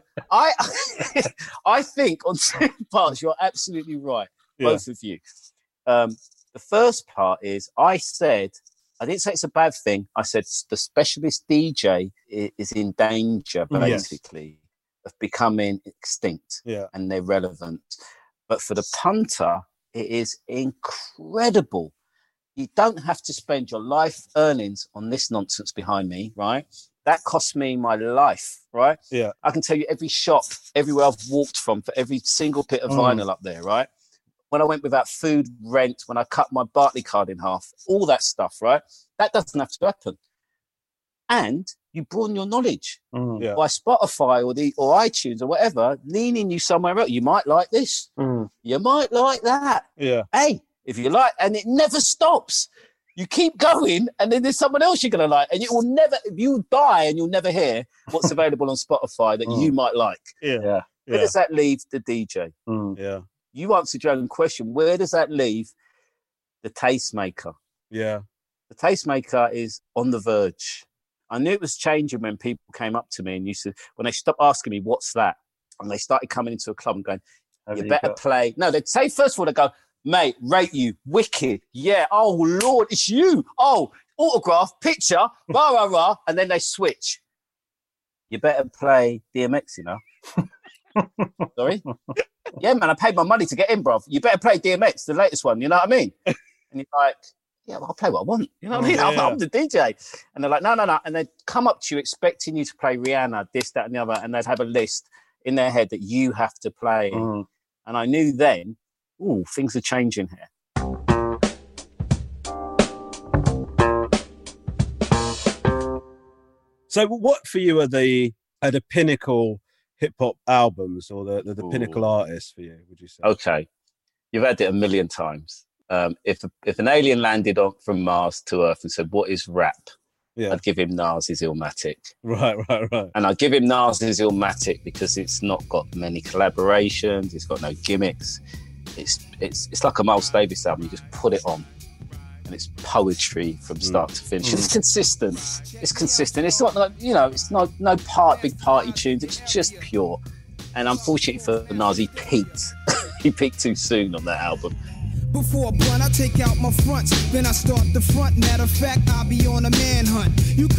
I think on certain parts you're absolutely right, both of you. The first part is I didn't say it's a bad thing. I said the specialist DJ is in danger, basically, of becoming extinct and irrelevant. But for the punter, it is incredible. You don't have to spend your life earnings on this nonsense behind me, right? That cost me my life, right? Yeah. I can tell you every shop, everywhere I've walked from, for every single bit of vinyl up there, right? When I went without food, rent, when I cut my Barclay card in half, all that stuff, right? That doesn't have to happen. And you broaden your knowledge by Spotify or iTunes or whatever, leaning you somewhere else. You might like this. You might like that. Yeah. Hey, if you like, and it never stops. You keep going, and then there's someone else you're going to like, and you die and you'll never hear what's available on Spotify that you might like. Yeah. Where does that leave the DJ? Yeah. You answered your own question. Where does that leave the tastemaker? Yeah. The tastemaker is on the verge. I knew it was changing when people came up to me and used to, when they stopped asking me, what's that? And they started coming into a club and going, you better play. No, they'd say, first of all, they'd go, mate, rate you, wicked. Yeah, oh, Lord, it's you. Oh, autograph, picture, rah, rah, rah. And then they switch. You better play DMX, you know? Sorry? Yeah, man, I paid my money to get in, bruv. You better play DMX, the latest one. You know what I mean? And you're like, yeah, well, I'll play what I want. You know what I mean? I'm the DJ. And they're like, no. And they'd come up to you expecting you to play Rihanna, this, that, and the other. And they'd have a list in their head that you have to play. And I knew then, things are changing here. So what for you are the pinnacle hip-hop albums or the pinnacle artists for you, would you say? Okay. You've had it a million times. If an alien landed from Mars to Earth and said, what is rap? I'd give him Nas's Illmatic. Right. And I'd give him Nas's Illmatic because it's not got many collaborations. It's got no gimmicks. It's like a Miles Davis album. You just put it on and it's poetry from start to finish. It's consistent. It's not like, it's not no big party tunes. It's just pure. And unfortunately for Nas, he peaked. He peaked too soon on that album. Before a blunt, I take out my fronts, then I start the front. Matter of fact, I'll be on a manhunt. You couldn't catch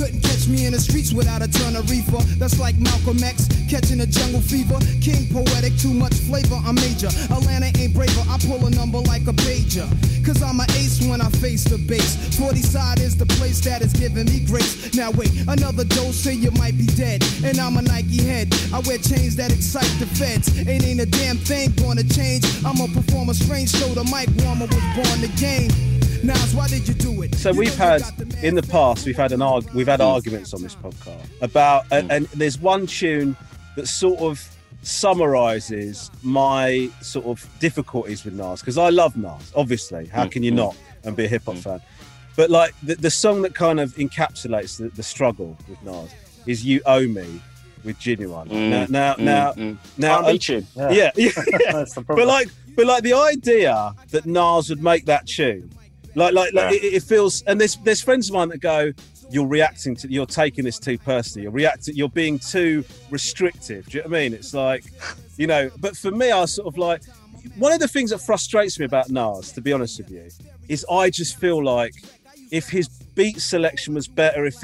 catch me in the streets without a ton of reefer. That's like Malcolm X catching a jungle fever. King poetic, too much flavor, I'm major. Atlanta ain't braver, I pull a number like a pager. Cause I'm an ace when I face the base. 40 side is the place that is giving me grace. Now wait, another dose, say you might be dead. And I'm a Nike head, I wear chains that excite the feds. Ain't a damn thing gonna change. I'ma perform a strange show, the mic warmer was born the game. Nas, why did you do it? So we've had, in the past, we've had arguments on this podcast about, and there's one tune that sort of summarises my sort of difficulties with Nas, because I love Nas, obviously. How can you not and be a hip hop fan? But like the song that kind of encapsulates the struggle with Nas is "You Owe Me" with Genuine. Now, tune. Yeah. but like the idea that Nas would make that tune, it feels. And there's friends of mine that go, you're taking this too personally. You're being too restrictive. Do you know what I mean? It's like, But for me, I was sort of like, one of the things that frustrates me about Nas, to be honest with you, is I just feel like if his beat selection was better, if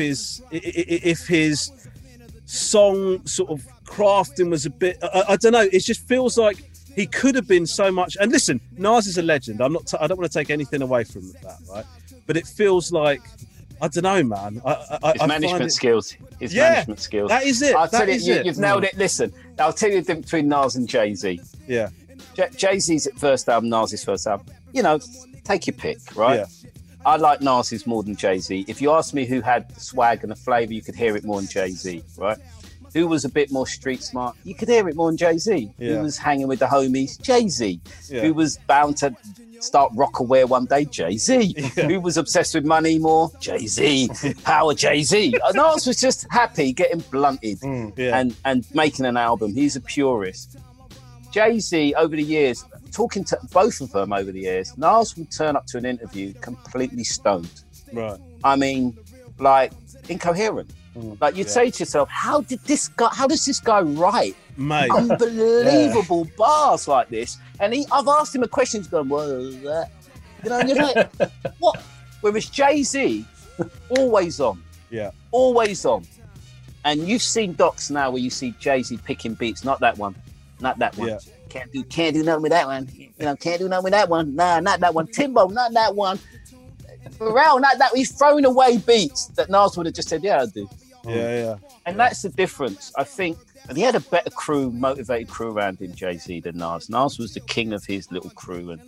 his song sort of crafting was a bit, I don't know. It just feels like he could have been so much. And listen, Nas is a legend. I don't want to take anything away from that, right? But it feels like, I don't know, man. His management skills. Management skills. That is it. I'll tell you, you've nailed it. Listen, I'll tell you the difference between Nas and Jay-Z. Yeah. Jay-Z's first album, Nas's first album. Take your pick, right? Yeah. I like Nas's more than Jay-Z. If you ask me who had the swag and the flavour, you could hear it more than Jay-Z, right? Who was a bit more street smart? You could hear it more than Jay-Z. Yeah. Who was hanging with the homies? Jay-Z. Yeah. Who was bound to start Rockaware one day? Jay-Z. Yeah. Who was obsessed with money more? Jay-Z. Power Jay-Z. Nas was just happy getting blunted and making an album. He's a purist. Jay-Z, over the years, talking to both of them over the years, Nas would turn up to an interview completely stoned. Right. I mean, like, incoherent. Like, you'd say to yourself, how does this guy write Mate. unbelievable bars like this? And I've asked him a question, he's going, what is that? And you're like, what? Whereas Jay-Z, always on. Yeah. Always on. And you've seen docs now where you see Jay-Z picking beats, not that one. Not that one. Yeah. Can't do nothing with that one. Can't do nothing with that one. Nah, not that one. Timbo, not that one. Pharrell, not that. He's throwing away beats that Nas would have just said, yeah, I do. Yeah. And that's the difference. I think he had a better crew, motivated crew around him, Jay-Z, than Nas. Nas was the king of his little crew, and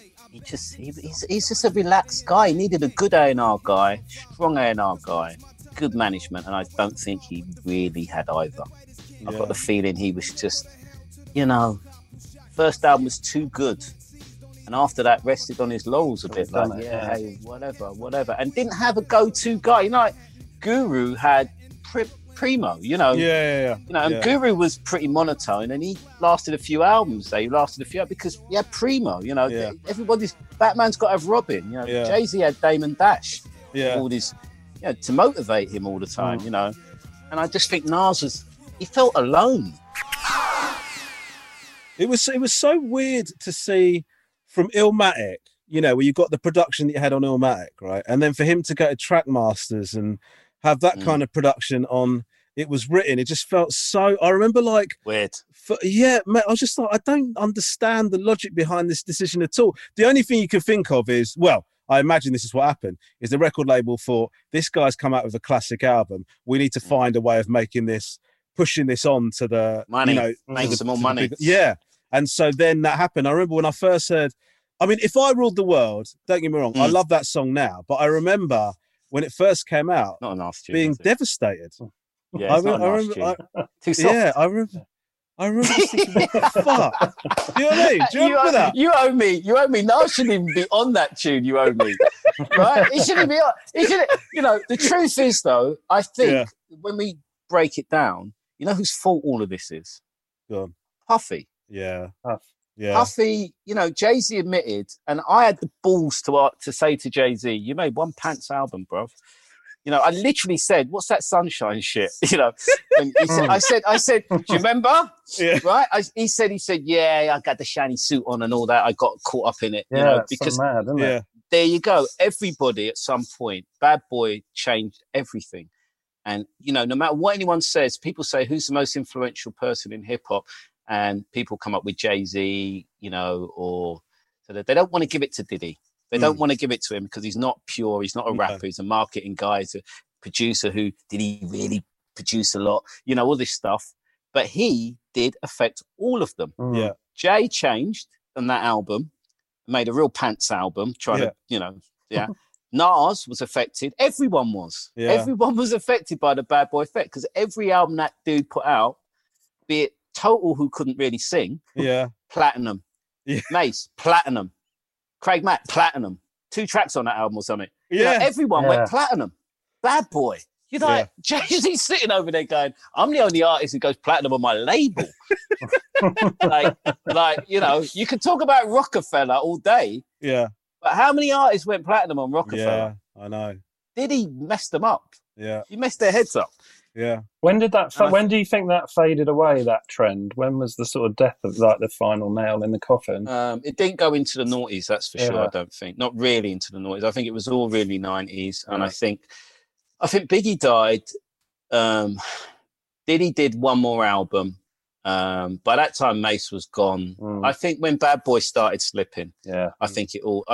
he's just a relaxed guy. He needed a good A&R guy, strong A&R guy, good management, and I don't think he really had either. I've got the feeling he was just, first album was too good. And after that, rested on his laurels a bit. Like, hey, whatever. And didn't have a go-to guy. Like, Guru had Primo, And Guru was pretty monotone, and he lasted a few albums. Because he had Primo, Everybody's, Batman's got to have Robin, Jay-Z had Damon Dash. All this, to motivate him all the time, And I just think Nas he felt alone. It was so weird to see from Illmatic, where you got the production that you had on Illmatic, right? And then for him to go to Trackmasters and have that kind of production on It Was Written, it just felt so... I remember like... Weird. Mate, I was just like, I don't understand the logic behind this decision at all. The only thing you can think of is, well, I imagine this is what happened, is the record label thought, this guy's come out with a classic album. We need to find a way of pushing this on to the... Money. Make some more money. Yeah. And so then that happened. I remember when I first heard... I mean, If I Ruled the World, don't get me wrong, I love that song now, but I remember when it first came out, not a nice tune, being devastated. Yeah, it's not a nice tune. Too soft. Yeah, I remember thinking, what the fuck? Do you know what I mean? Do you remember that? You owe me. Nas shouldn't even be on that tune, You Owe Me. Right? He shouldn't be on. The truth is, though, I think when we break it down, you know whose fault all of this is? Go on. Puffy. Yeah. Yeah. Puffy, Jay-Z admitted, and I had the balls to say to Jay-Z, you made one pants album, bruv. I literally said, what's that Sunshine shit? And he said, I said, do you remember? Yeah. Right? He said, yeah, I got the shiny suit on and all that. I got caught up in it. Because so mad, isn't it? There you go. Everybody at some point, Bad Boy changed everything. And, you know, no matter what anyone says, people say, who's the most influential person in hip hop? And people come up with Jay-Z, you know, or so they don't want to give it to Diddy. They don't want to give it to him because he's not pure. He's not a rapper. He's a marketing guy. He's a producer who, did he really produce a lot? You know, all this stuff. But he did affect all of them. Yeah. Jay changed on that album, made a real pants album, trying to, you know, Nas was affected. Everyone was. Yeah. Everyone was affected by the Bad Boy effect because every album that dude put out, be it Total, who couldn't really sing, platinum. Yeah. Mace, platinum. Craig Mack, platinum. 2 tracks on that album or something. You know, everyone went platinum. Bad Boy. You're like, Jay-Z's sitting over there going, I'm the only artist who goes platinum on my label. like, you know, you can talk about Rockefeller all day. Yeah. But how many artists went platinum on Rockefeller? Yeah, I know. Diddy messed them up. Yeah. He messed their heads up. Yeah. When did that? When do you think that faded away? That trend? When was the sort of death of like the final nail in the coffin? It didn't go into the noughties, that's for sure. I don't think. Not really into the noughties. I think it was all really 90s, and I think Biggie died. Diddy did one more album. By that time, Mace was gone. I think when Bad Boy started slipping, I think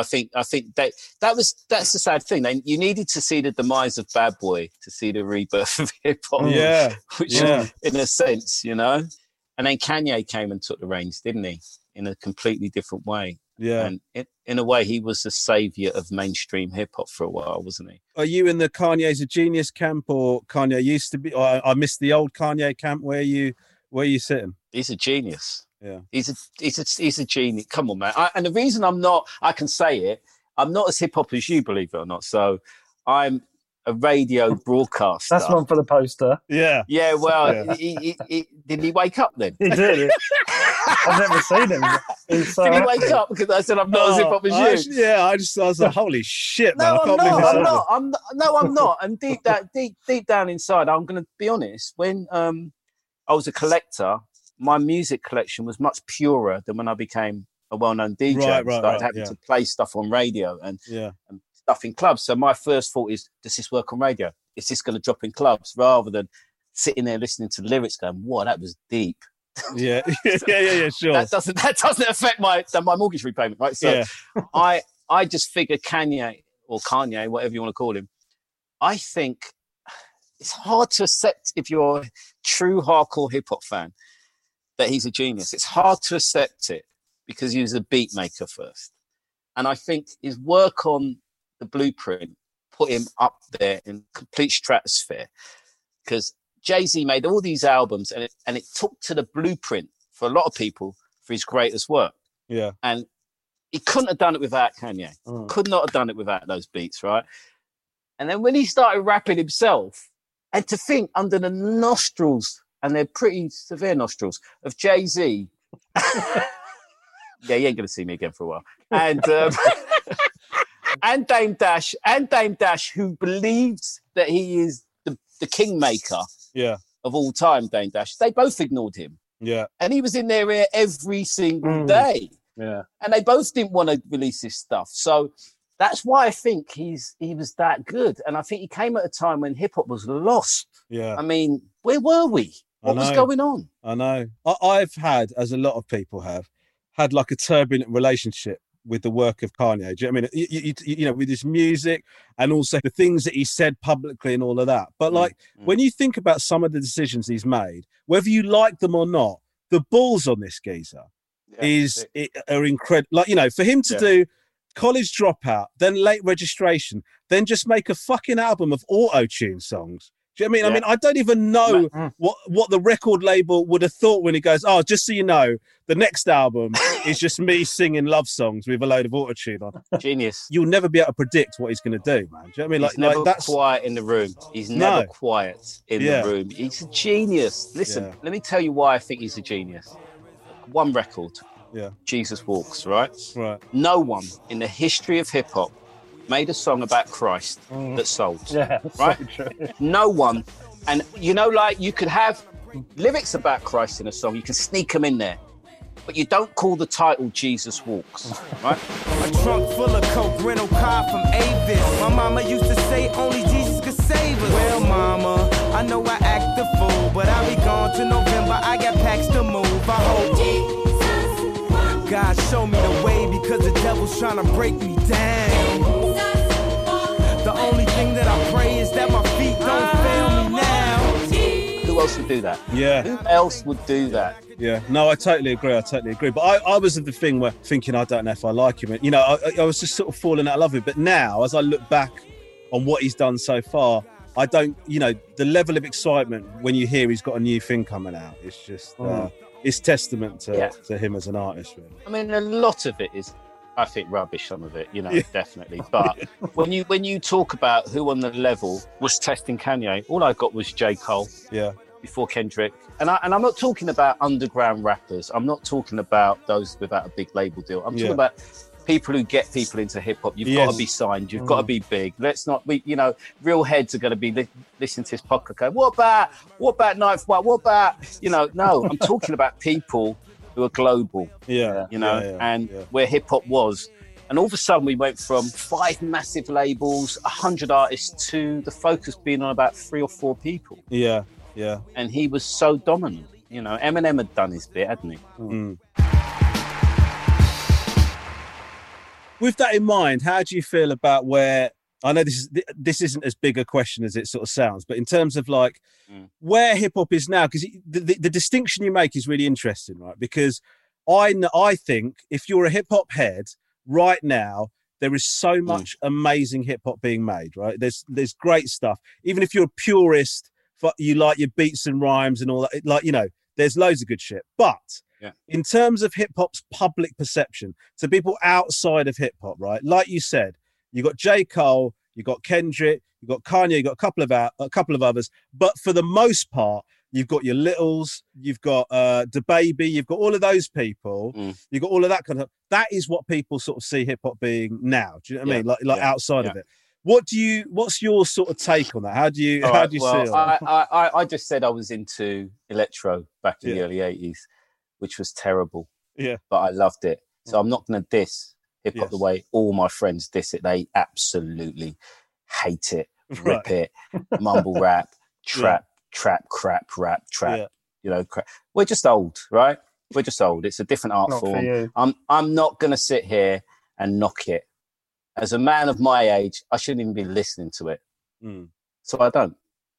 that's the sad thing. You needed to see the demise of Bad Boy to see the rebirth of hip hop. Which in a sense, you know. And then Kanye came and took the reins, didn't he? In a completely different way. Yeah. And in a way, he was the savior of mainstream hip hop for a while, wasn't he? Are you in the Kanye's a genius camp, or Kanye used to be? Or I missed the old Kanye camp. Where are you sitting? He's a genius. Yeah. He's a genius. Come on, man. And the reason I can say it, I'm not as hip hop as you, believe it or not. So I'm a radio broadcaster. That's one for the poster. Yeah. Yeah, well, He did he wake up then? He did. I've never seen him. Did he wake up? Because I said I'm not as hip hop as you. I was like, holy shit, man. I'm not. And deep down inside, I'm going to be honest. When I was a collector, my music collection was much purer than when I became a well-known DJ. Started having to play stuff on radio and stuff in clubs. So my first thought is, does this work on radio? Is this going to drop in clubs? Rather than sitting there listening to the lyrics going, whoa, that was deep. Yeah, sure. That doesn't affect my mortgage repayment, right? So I just figure Kanye, whatever you want to call him, I think it's hard to accept if you're a true hardcore hip hop fan that he's a genius. It's hard to accept it because he was a beat maker first. And I think his work on the Blueprint put him up there in complete stratosphere, because Jay-Z made all these albums and it took to the Blueprint for a lot of people for his greatest work. Yeah. And he couldn't have done it without Kanye. Could not have done it without those beats, right? And then when he started rapping himself, and to think under the nostrils, and they're pretty severe nostrils, of Jay-Z. Yeah, you ain't going to see me again for a while. And and Dame Dash, who believes that he is the kingmaker of all time, Dame Dash. They both ignored him. Yeah. And he was in their ear every single day. Yeah. And they both didn't want to release his stuff. So that's why I think he was that good. And I think he came at a time when hip-hop was lost. Yeah. I mean, where were we? What was going on? I know. I've had, as a lot of people have, had like a turbulent relationship with the work of Kanye. Do you know what I mean? You know, with his music and also the things that he said publicly and all of that. But like, when you think about some of the decisions he's made, whether you like them or not, the balls on this geezer are incredible. Like, you know, for him to do College Dropout, then Late Registration, then just make a fucking album of auto-tune songs. Do you know what I mean? I mean, I don't even know what the record label would have thought when he goes, oh, just so you know, the next album is just me singing love songs with a load of autotune on. Genius. You'll never be able to predict what he's going to do, man. Do you know what I mean? He's never quiet in the room. He's never quiet in the room. He's a genius. Listen, let me tell you why I think he's a genius. One record. Yeah. Jesus Walks, right? Right. No one in the history of hip-hop made a song about Christ that sold. Yeah, right? So true. No one. And, you know, like, you could have lyrics about Christ in a song. You can sneak them in there. But you don't call the title Jesus Walks, right? A trunk full of coke, rental car from Avis. My mama used to say only Jesus could save us. Well, mama, show me the way because the devil's trying to break me down. The only thing that I pray is that my feet don't fail me now. Who else would do that? Yeah. Who else would do that? Yeah, no, I totally agree. But I was of the thing where thinking, I don't know if I like him. You know, I was just sort of falling out of love with him. But now, as I look back on what he's done so far, I don't, you know, the level of excitement when you hear he's got a new thing coming out, it's just, it's testament to him as an artist, really. I mean, a lot of it is, I think, rubbish, some of it, you know, definitely. But when you talk about who on the level was testing Kanye, all I got was J. Cole. Yeah. Before Kendrick. And I'm not talking about underground rappers. I'm not talking about those without a big label deal. I'm talking about people who get people into hip hop. You've got to be signed. You've got to be big. Let's not be, you know, real heads are going to be listening to this podcast. Going, what about Ninth Wonder? What about, you know, no, I'm talking about people who are global. Yeah. You know, where hip hop was. And all of a sudden we went from 5 massive labels, 100 artists to the focus being on about 3 or 4 people. Yeah. Yeah. And he was so dominant. You know, Eminem had done his bit, hadn't he? With that in mind, how do you feel about where, I know this isn't as big a question as it sort of sounds, but in terms of like where hip hop is now, because the distinction you make is really interesting, right? Because I think if you're a hip hop head right now, there is so much amazing hip hop being made, right? There's great stuff. Even if you're a purist, you like your beats and rhymes and all that, like, you know, there's loads of good shit. But in terms of hip hop's public perception to people outside of hip hop, right? Like you said, you got J. Cole, you got Kendrick, you got Kanye, you got a couple of others. But for the most part, you've got your Littles, you've got DaBaby, you've got all of those people, you've got all of that kind of. That is what people sort of see hip hop being now. Do you know what I mean? Like outside of it. What's your sort of take on that? How do you see it? I just said I was into electro back in the early 80s, which was terrible. Yeah. But I loved it. So I'm not going to diss hip hop the way all my friends diss it. They absolutely hate it, rip it, mumble rap, trap, crap, rap, trap. You know, crap. We're just old, right? We're just old. It's a different art form. I'm not going to sit here and knock it. As a man of my age, I shouldn't even be listening to it. So I don't.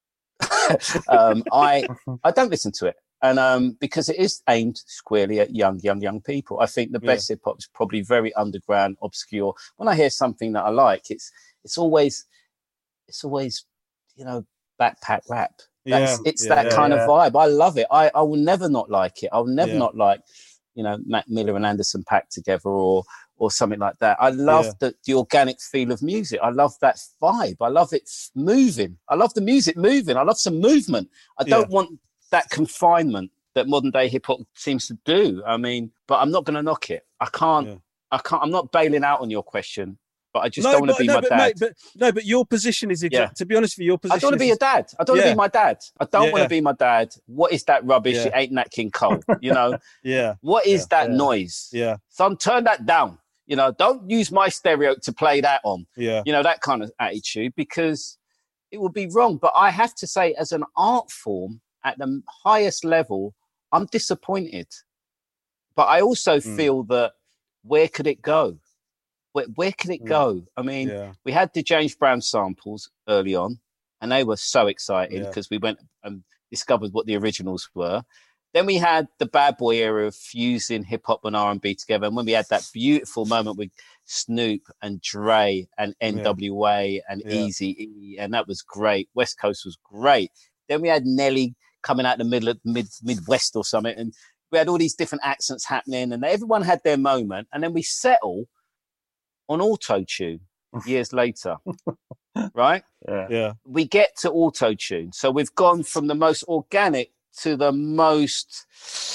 I don't listen to it. And because it is aimed squarely at young people. I think the best hip hop is probably very underground, obscure. When I hear something that I like, it's always, you know, backpack rap. It's that kind of vibe. I love it. I will never not like it. I will never not like, you know, Mac Miller and Anderson packed together or something like that. I love the organic feel of music. I love that vibe. I love it moving. I love the music moving. I love some movement. I don't want that confinement that modern day hip hop seems to do. I mean, but I'm not going to knock it. I can't. I'm not bailing out on your question, but I just don't want to be my dad. But your position is exactly. To be honest with you, your position. I don't want to be a dad. I don't want to be my dad. I don't want to be my dad. What is that rubbish? It ain't Nat King Cole. You know. What is that noise? Son, turn that down. You know, don't use my stereo to play that on. You know, that kind of attitude, because it would be wrong. But I have to say, as an art form at the highest level, I'm disappointed. But I also feel that where could it go? Where could it go? I mean, we had the James Brown samples early on, and they were so exciting because we went and discovered what the originals were. Then we had the Bad Boy era of fusing hip hop and R&B together. And when we had that beautiful moment with Snoop and Dre and NWA and Eazy-E, and that was great. West Coast was great. Then we had Nelly coming out the middle of Midwest or something. And we had all these different accents happening, and everyone had their moment. And then we settle on auto-tune years later, right? We get to auto-tune. So we've gone from the most organic to the most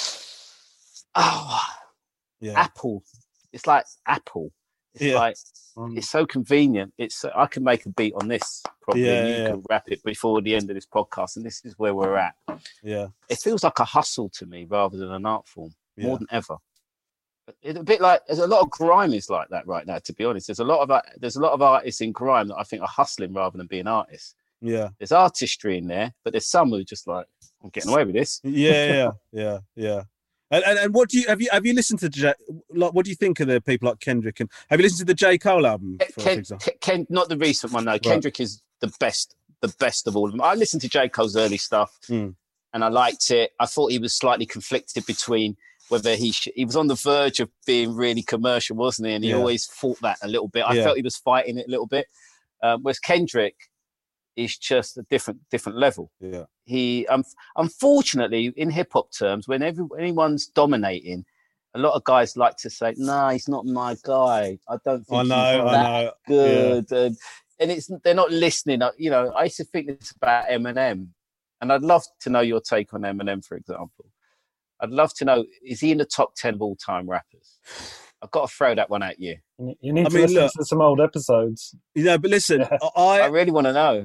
Apple. It's like Apple. It's like it's so convenient. I can make a beat on this probably. You can wrap it before the end of this podcast, and this is where we're at. It feels like a hustle to me rather than an art form, more than ever. It's a bit like, there's a lot of grime is like that right now, to be honest. There's a lot of artists in grime that I think are hustling rather than being artists. There's artistry in there, but there's some who just like, I'm getting away with this. Yeah. And what do you have you listened to? What do you think of the people like Kendrick? And have you listened to the J. Cole album? For example? Not the recent one. No, Right. Kendrick is the best of all of them. I listened to J. Cole's early stuff, and I liked it. I thought he was slightly conflicted between whether he was on the verge of being really commercial, wasn't he? And he always fought that a little bit. I felt he was fighting it a little bit. Whereas Kendrick is just a different level. Yeah. He unfortunately, in hip hop terms, when anyone's dominating, a lot of guys like to say, "Nah, he's not my guy. I don't think he's that good." Yeah. And they're not listening. You know, I used to think this about Eminem, and I'd love to know your take on Eminem, for example. I'd love to know, is he in the top 10 of all-time rappers? I've got to throw that one at you. You need to listen to some old episodes. You know, but listen, I really want to know.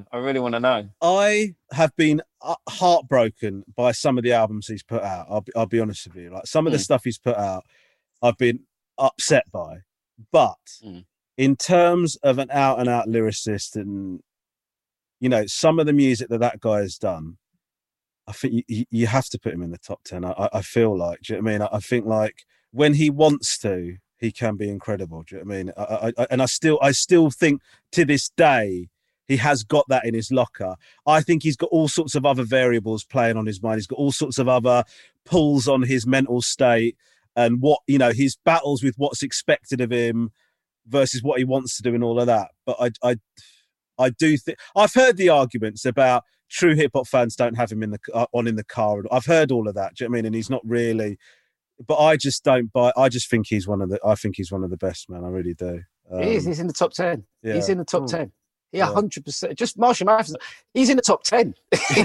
I have been heartbroken by some of the albums he's put out. I'll be honest with you. Like some of the stuff he's put out, I've been upset by. But in terms of an out-and-out lyricist and, you know, some of the music that guy has done, I think you have to put him in the top 10. I feel like, do you know what I mean? I think like when he wants to, he can be incredible. Do you know what I mean? I still think to this day, he has got that in his locker. I think he's got all sorts of other variables playing on his mind. He's got all sorts of other pulls on his mental state and what, you know, his battles with what's expected of him versus what he wants to do and all of that. But I do think I've heard the arguments about true hip hop fans don't have him in the car. I've heard all of that. Do you know what I mean? And he's not really, but I just don't buy. I just think he's one of the best, man. I really do. He's in the top 10. Yeah. He's in the top 10. Yeah, 100%. Just Marshall Mathers. He's in the top 10.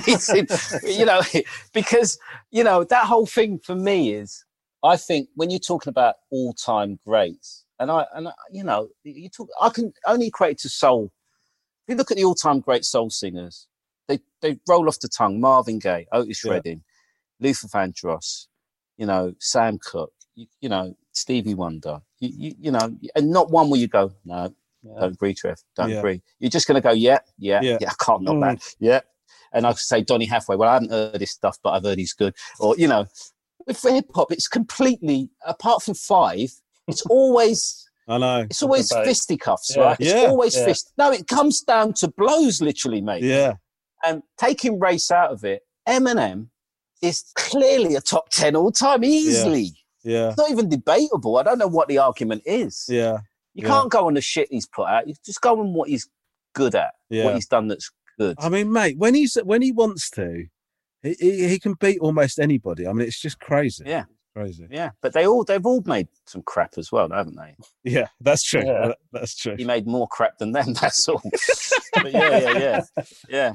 You know, because, you know, that whole thing for me is, I think when you're talking about all-time greats, and you know, I can only equate it to soul. If you look at the all-time great soul singers, they roll off the tongue. Marvin Gaye, Otis Redding, Luther Vandross, you know, Sam Cooke, you know, Stevie Wonder, you know, and not one where you go, no, don't agree, Trev, don't agree. You're just going to go, yeah, I can't knock that, yeah. And I could say Donny Hathaway, well, I haven't heard this stuff, but I've heard he's good. Or, you know, with hip-hop, it's completely, apart from five, it's always... I know. It's always fisticuffs, right? It's always fist. No, it comes down to blows, literally, mate. Yeah. And taking race out of it, Eminem is clearly a top 10 all time, easily. Yeah. It's not even debatable. I don't know what the argument is. Yeah. You can't go on the shit he's put out. You just go on what he's good at, what he's done that's good. I mean, mate, when he wants to, he can beat almost anybody. I mean, it's just crazy. Yeah. Crazy. Yeah. But they've all made some crap as well, haven't they? Yeah, that's true. Yeah. That's true. He made more crap than them, that's all. But yeah.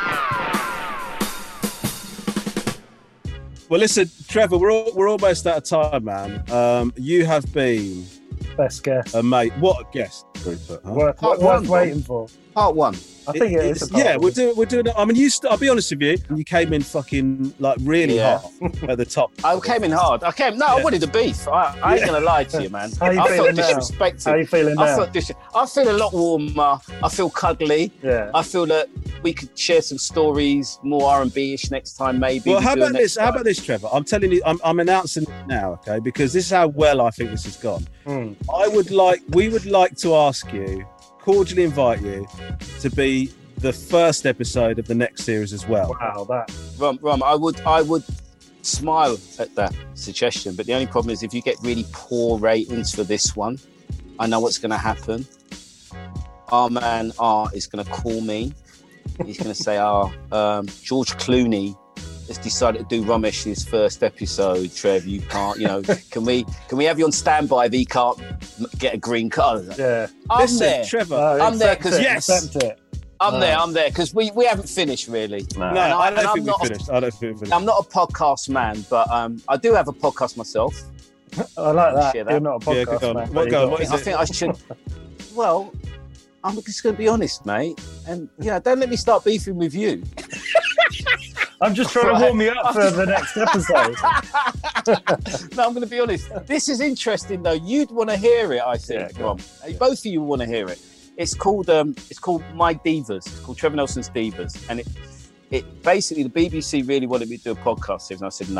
Well, listen, Trevor, we're almost out of time, man. You have been best guest, mate. What a guest, Rupert. Huh? Worth waiting for. Part one. I think it is. We're doing it. I mean, I'll be honest with you. You came in fucking like really hard at the top. I came in hard. I wanted the beef. I ain't gonna lie to you, man. I felt disrespected. How you feeling now? I feel a lot warmer. I feel cuddly. Yeah. I feel that we could share some stories, more R&B-ish next time, maybe. Well, how about this? How about this, Trevor? I'm telling you, I'm announcing it now, okay? Because this is how well I think this has gone. We would like to ask you, cordially invite you to be the first episode of the next series as well. Wow, that. Rom, I would smile at that suggestion, but the only problem is if you get really poor ratings for this one, I know what's going to happen. Our man Art is going to call me. He's going to say, George Clooney has decided to do Ramesh's first episode. Trev, you can't, you know, can we have you on standby if he can't get a green card? Yeah. I'm there. Trevor. I'm there because accept it. I'm there because we haven't finished really. No, I don't think we finished. I'm not a podcast man, but I do have a podcast myself. I like that. You're not a podcast man. What is it? I think I should. Well, I'm just going to be honest, mate, and don't let me start beefing with you. I'm just trying to warm you up for the next episode. No, I'm going to be honest. This is interesting, though. You'd want to hear it, I think. Yeah, both of you want to hear it. It's called My Divas. It's called Trevor Nelson's Divas, and it basically the BBC really wanted me to do a podcast series, and I said no.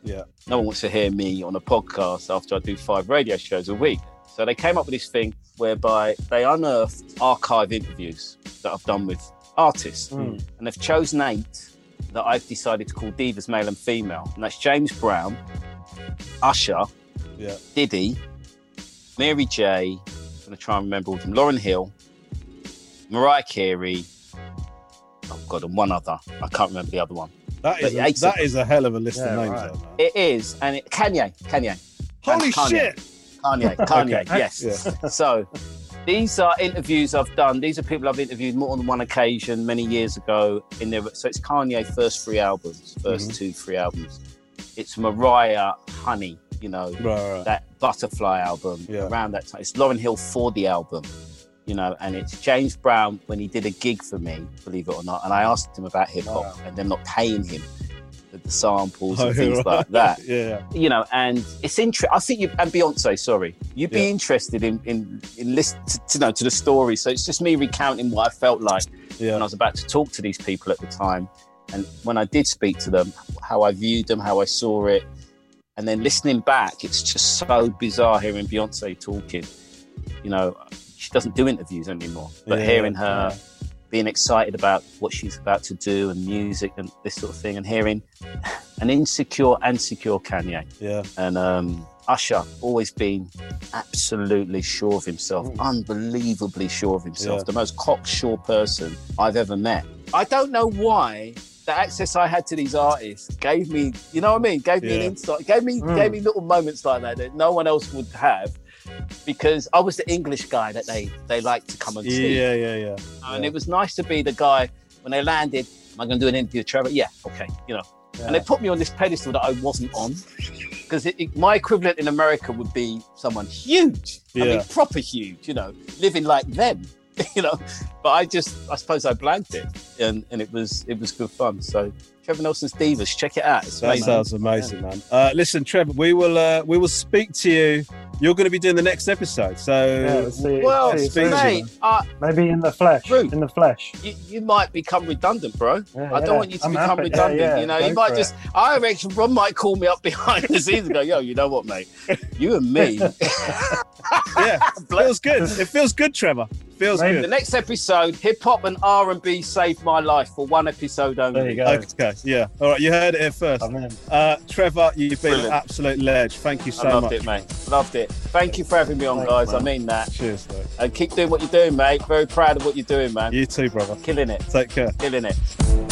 Yeah. No one wants to hear me on a podcast after I do 5 radio shows a week. So they came up with this thing whereby they unearthed archive interviews that I've done with artists. And they've chosen 8 that I've decided to call Divas Male and Female. And that's James Brown, Usher, Diddy, Mary J, I'm going to try and remember all of them, Lauryn Hill, Mariah Carey, oh God, and one other. I can't remember the other one. That is a hell of a list of names. Right. Though, man. It is, and Kanye. Holy shit! Kanye, Okay. yes. Yeah. So these are interviews I've done. These are people I've interviewed more than one occasion many years ago. So it's Kanye first 3 albums, first 2-3 albums. It's Mariah Honey, that Butterfly album around that time. It's Lauryn Hill for the album. And it's James Brown when he did a gig for me, believe it or not. And I asked him about hip hop and them not paying him the samples and things like that. And it's interesting. I think and Beyonce, sorry, you'd be interested in listen to the story. So it's just me recounting what I felt like when I was about to talk to these people at the time. And when I did speak to them, how I viewed them, how I saw it. And then listening back, it's just so bizarre hearing Beyonce talking. She doesn't do interviews anymore, but hearing her being excited about what she's about to do and music and this sort of thing, and hearing an insecure and secure Kanye. And Usher, always been absolutely sure of himself, unbelievably sure of himself, the most cocksure person I've ever met. I don't know why the access I had to these artists gave me, gave me an insight, gave me little moments like that no one else would have. Because I was the English guy that they like to come and see. And it was nice to be the guy when they landed. Am I going to do an interview with Trevor? Yeah, okay, And they put me on this pedestal that I wasn't on, because my equivalent in America would be someone huge. I mean, proper huge. Living like them. But I suppose I blanked it, and it was good fun. So Trevor Nelson's Divas, check it out. It's amazing. That sounds amazing, man. Listen, Trevor, we will speak to you. You're going to be doing the next episode, so mate, maybe in the flesh. Rude. In the flesh, you might become redundant, bro. I don't want you to become redundant. You might just. I reckon Ron might call me up behind the scenes and go, "Yo, you know what, mate? You and me." Feels good. It feels good, Trevor. Feels good. The next episode, hip hop and R&B saved my life for one episode only. There you go. Okay, yeah. All right, you heard it here first. Trevor, you've been an absolute ledge. Thank you so much. Loved it, mate. Loved it. Thank you for having me on, guys. Man. I mean that. Cheers, mate. And keep doing what you're doing, mate. Very proud of what you're doing, man. You too, brother. Killing it. Take care. Killing it.